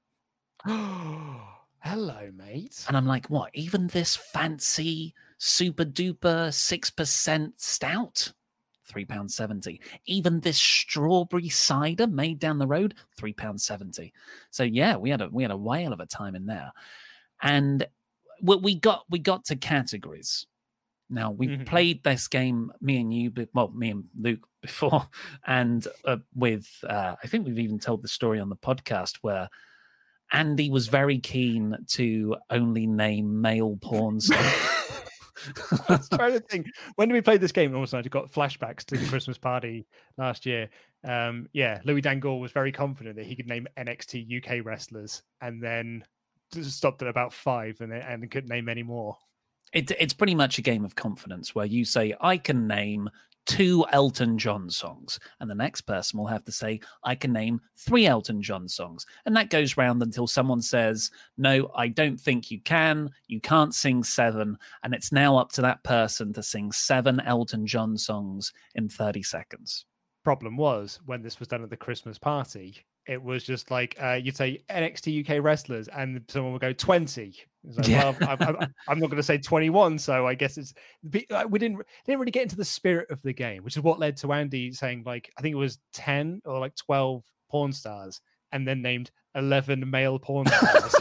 Hello, mate. And I'm like, what? Even this fancy, super duper six percent stout, three pounds seventy. Even this strawberry cider made down the road, three pounds seventy. So yeah, we had a we had a whale of a time in there, and we, we got we got to categories. Now we've Mhm. played this game, me and you, be- well, me and Luke before, and uh, with uh, I think we've even told the story on the podcast where Andy was very keen to only name male porn stars. I was trying to think. When did we play this game? Also, I got flashbacks to the Christmas party last year. Um, yeah, Louis Dangour was very confident that he could name N X T U K wrestlers, and then just stopped at about five, and and couldn't name any more. It, it's pretty much a game of confidence where you say, I can name two Elton John songs. And the next person will have to say, I can name three Elton John songs. And that goes round until someone says, no, I don't think you can. You can't sing seven. And it's now up to that person to sing seven Elton John songs in thirty seconds. Problem was, when this was done at the Christmas party, it was just like uh, you'd say N X T U K wrestlers, and someone would go twenty, Like, yeah. well, I'm, I'm, I'm not going to say twenty-one, so I guess it's we didn't didn't really get into the spirit of the game, which is what led to Andy saying like I think it was ten or like twelve porn stars, and then named eleven male porn stars.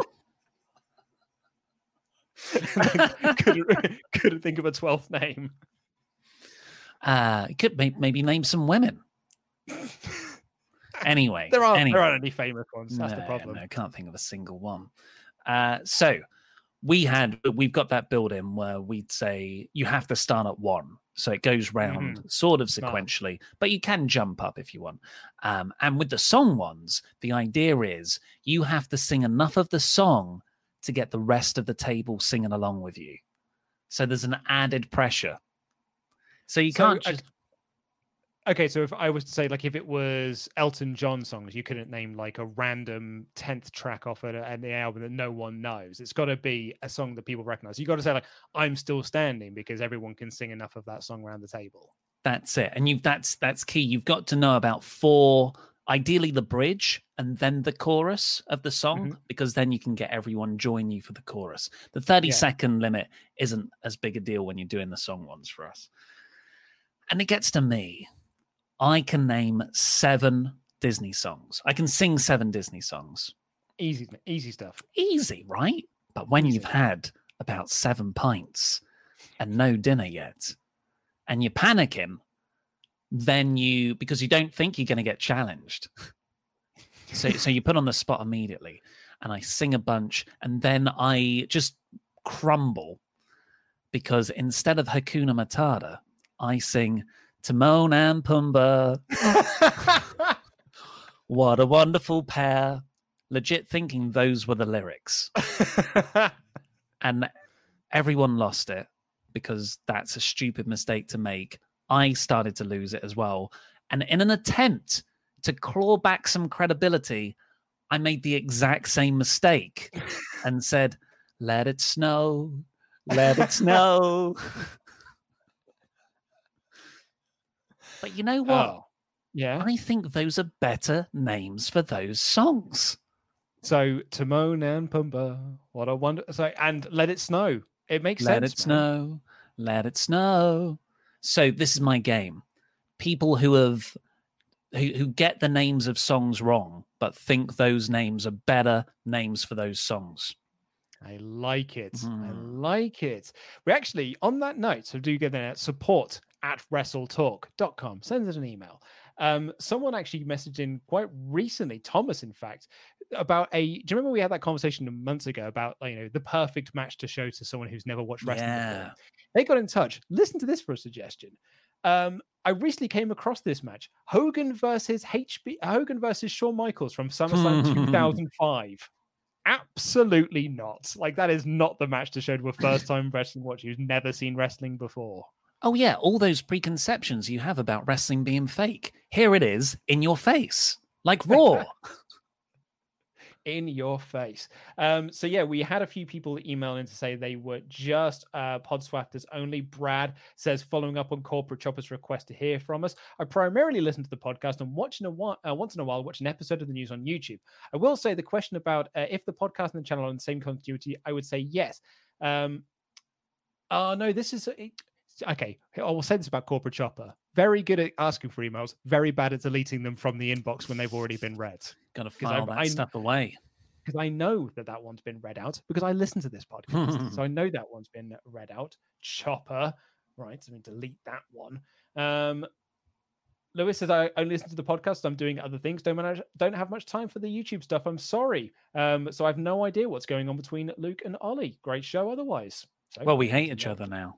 couldn't, couldn't think of a twelfth name. Uh, could maybe, maybe name some women. Anyway, there aren't anyway. there aren't any famous ones. That's no, the problem. No, I can't think of a single one. Uh, so we had we've got that build in where we'd say you have to start at one, so it goes round mm-hmm. sort of sequentially, oh. but you can jump up if you want. Um, and with the song ones, the idea is you have to sing enough of the song to get the rest of the table singing along with you. So there's an added pressure. So you so, can't just. Okay, so if I was to say, like, if it was Elton John songs, you couldn't name like a random tenth track off an, an album that no one knows. It's got to be a song that people recognize. You got to say like, "I'm Still Standing" because everyone can sing enough of that song around the table. That's it, and you that's that's key. You've got to know about four, ideally the bridge and then the chorus of the song, mm-hmm. because then you can get everyone join you for the chorus. The thirty yeah. second limit isn't as big a deal when you're doing the song ones for us. And it gets to me. I can name seven Disney songs. I can sing seven Disney songs. Easy, easy stuff. Easy, right? But when easy. You've had about seven pints and no dinner yet, and you're panicking, then you, because you don't think you're going to get challenged. so, so you put on the spot immediately, and I sing a bunch, and then I just crumble because instead of Hakuna Matata, I sing Timon and Pumbaa. What a wonderful pair. Legit thinking those were the lyrics. And everyone lost it because that's a stupid mistake to make. I started to lose it as well. And in an attempt to claw back some credibility, I made the exact same mistake and said, "Let it snow, let it snow." But you know what? Oh, yeah. I think those are better names for those songs. So Timon and Pumbaa, what a wonder! So and Let It Snow. It makes let sense. Let it man. snow, let it snow. So this is my game. People who have who, who get the names of songs wrong, but think those names are better names for those songs. I like it. Mm. I like it. We actually, on that note, so do get that support at wrestletalk dot com. Send us an email. Um, someone actually messaged in quite recently, Thomas, in fact, about a. Do you remember we had that conversation months ago about, you know, the perfect match to show to someone who's never watched wrestling yeah. before? They got in touch. Listen to this for a suggestion. Um, I recently came across this match: Hogan versus H B, Hogan versus Shawn Michaels from SummerSlam two thousand five. Absolutely not. Like, that is not the match to show to a first-time wrestling watcher who's never seen wrestling before. Oh, yeah, all those preconceptions you have about wrestling being fake. Here it is, in your face. Like Raw. In your face. Um, so, yeah, we had a few people email in to say they were just uh, Podswafters only. Brad says, following up on Corporate Chopper's request to hear from us, I primarily listen to the podcast and watch in a while, uh, once in a while watch an episode of the news on YouTube. I will say the question about uh, if the podcast and the channel are in the same continuity, I would say yes. Um, oh, no, this is... It, Okay, I will say this about Corporate Chopper. Very good at asking for emails, very bad at deleting them from the inbox when they've already been read. Got to file that I, stuff away. Because I know that that one's been read out, because I listen to this podcast. So I know that one's been read out. Chopper. Right, let me delete that one. Um, Lewis says, I only listen to the podcast. I'm doing other things. Don't manage, don't have much time for the YouTube stuff. I'm sorry. Um, so I have no idea what's going on between Luke and Ollie. Great show otherwise. So, well, we hate each other now.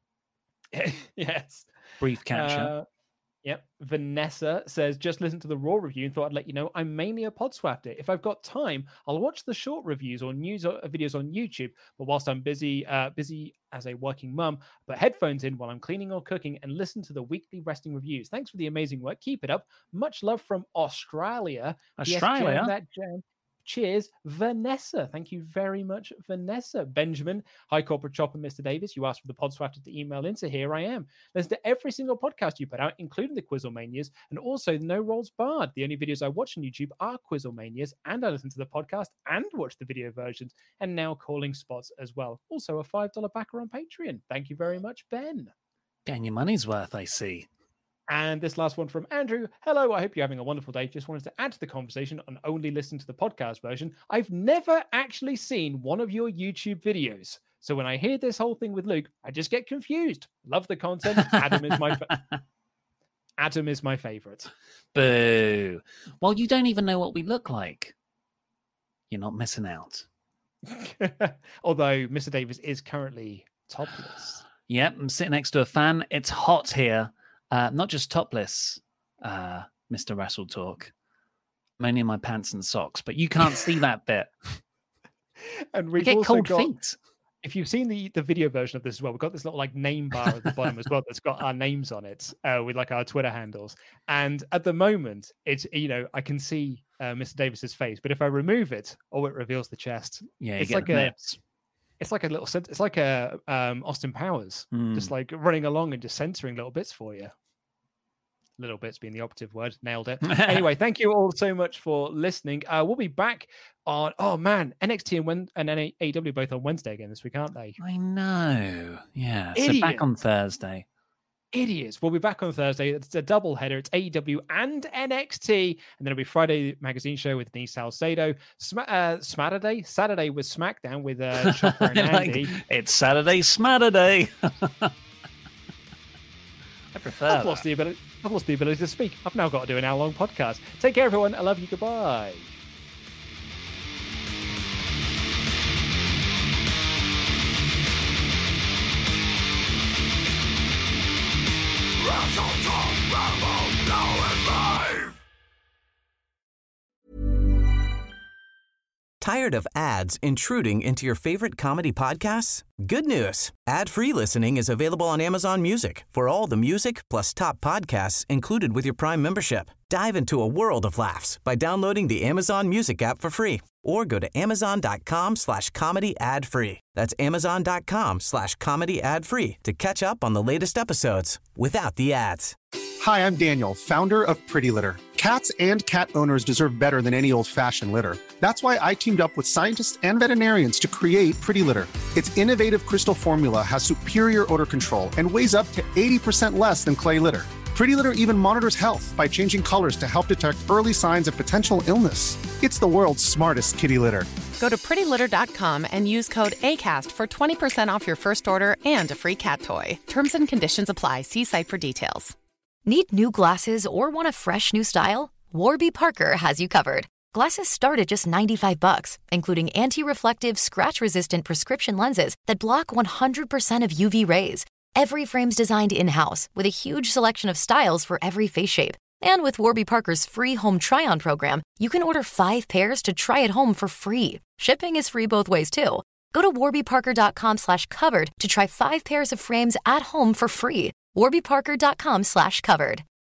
Yes. Brief catch up. Uh, yep. Vanessa says, just listen to the Raw review and thought I'd let you know I'm mainly a Podswafter. If I've got time, I'll watch the short reviews or news or videos on YouTube. But whilst I'm busy, uh, busy as a working mum, put headphones in while I'm cleaning or cooking and listen to the weekly wrestling reviews. Thanks for the amazing work. Keep it up. Much love from Australia. Australia? That jam. Cheers, Vanessa. Thank you very much, Vanessa. Benjamin, hi, Corporate Chopper, Mister Davis. You asked for the Podswafter to email in, so here I am. Listen to every single podcast you put out, including the Quizzlemanias, and also the No Rolls Barred. The only videos I watch on YouTube are Quizzlemanias, and I listen to the podcast and watch the video versions, and now calling spots as well. Also, a five dollar backer on Patreon. Thank you very much, Ben. Getting your money's worth, I see. And this last one from Andrew. Hello, I hope you're having a wonderful day. Just wanted to add to the conversation and only listen to the podcast version. I've never actually seen one of your YouTube videos. So when I hear this whole thing with Luke, I just get confused. Love the content. Adam is my fa- Adam is my favorite. Boo. Well, you don't even know what we look like. You're not missing out. Although Mister Davis is currently topless. Yep, I'm sitting next to a fan. It's hot here. Uh, not just topless, uh, Mister Wrestle Talk. I'm only in my pants and socks, but you can't see that bit. And we get cold got, feet. If you've seen the, the video version of this as well, we've got this little like name bar at the bottom as well that's got our names on it uh, with like our Twitter handles. And at the moment, it's, you know, I can see uh, Mister Davis's face, but if I remove it, oh, it reveals the chest. Yeah, it's like a. Nips. It's like a little, it's like a um, Austin Powers, mm. just like running along and just censoring little bits for you. Little bits being the operative word. Nailed it. Anyway, thank you all so much for listening. Uh, we'll be back on, oh man, N X T and, when, and A E W both on Wednesday again this week, aren't they? I know. Yeah. Idiots. So back on Thursday. Idiots. We'll be back on Thursday. It's a double header. It's A E W and N X T. And then it'll be Friday magazine show with Denise Salcedo. Sm- uh, Saturday? Saturday with SmackDown with uh, Chopper and Andy. Like, it's Saturday, Smatterday. I prefer I've lost, the ability, I've lost the ability to speak. I've now got to do an hour-long podcast. Take care, everyone. I love you. Goodbye. Tired of ads intruding into your favorite comedy podcasts? Good news. Ad-free listening is available on Amazon Music for all the music plus top podcasts included with your Prime membership. Dive into a world of laughs by downloading the Amazon Music app for free or go to amazon.com slash comedy ad free. That's amazon.com slash comedy ad free to catch up on the latest episodes without the ads. Hi, I'm Daniel, founder of Pretty Litter. Cats and cat owners deserve better than any old-fashioned litter. That's why I teamed up with scientists and veterinarians to create Pretty Litter. Its innovative crystal formula has superior odor control and weighs up to eighty percent less than clay litter. Pretty Litter even monitors health by changing colors to help detect early signs of potential illness. It's the world's smartest kitty litter. Go to pretty litter dot com and use code ACAST for twenty percent off your first order and a free cat toy. Terms and conditions apply. See site for details. Need new glasses or want a fresh new style? Warby Parker has you covered. Glasses start at just ninety-five bucks, including anti-reflective, scratch-resistant prescription lenses that block one hundred percent of U V rays. Every frame's designed in-house with a huge selection of styles for every face shape. And with Warby Parker's free home try-on program, you can order five pairs to try at home for free. Shipping is free both ways, too. Go to warby parker dot com slash covered to try five pairs of frames at home for free. warby parker dot com slash covered.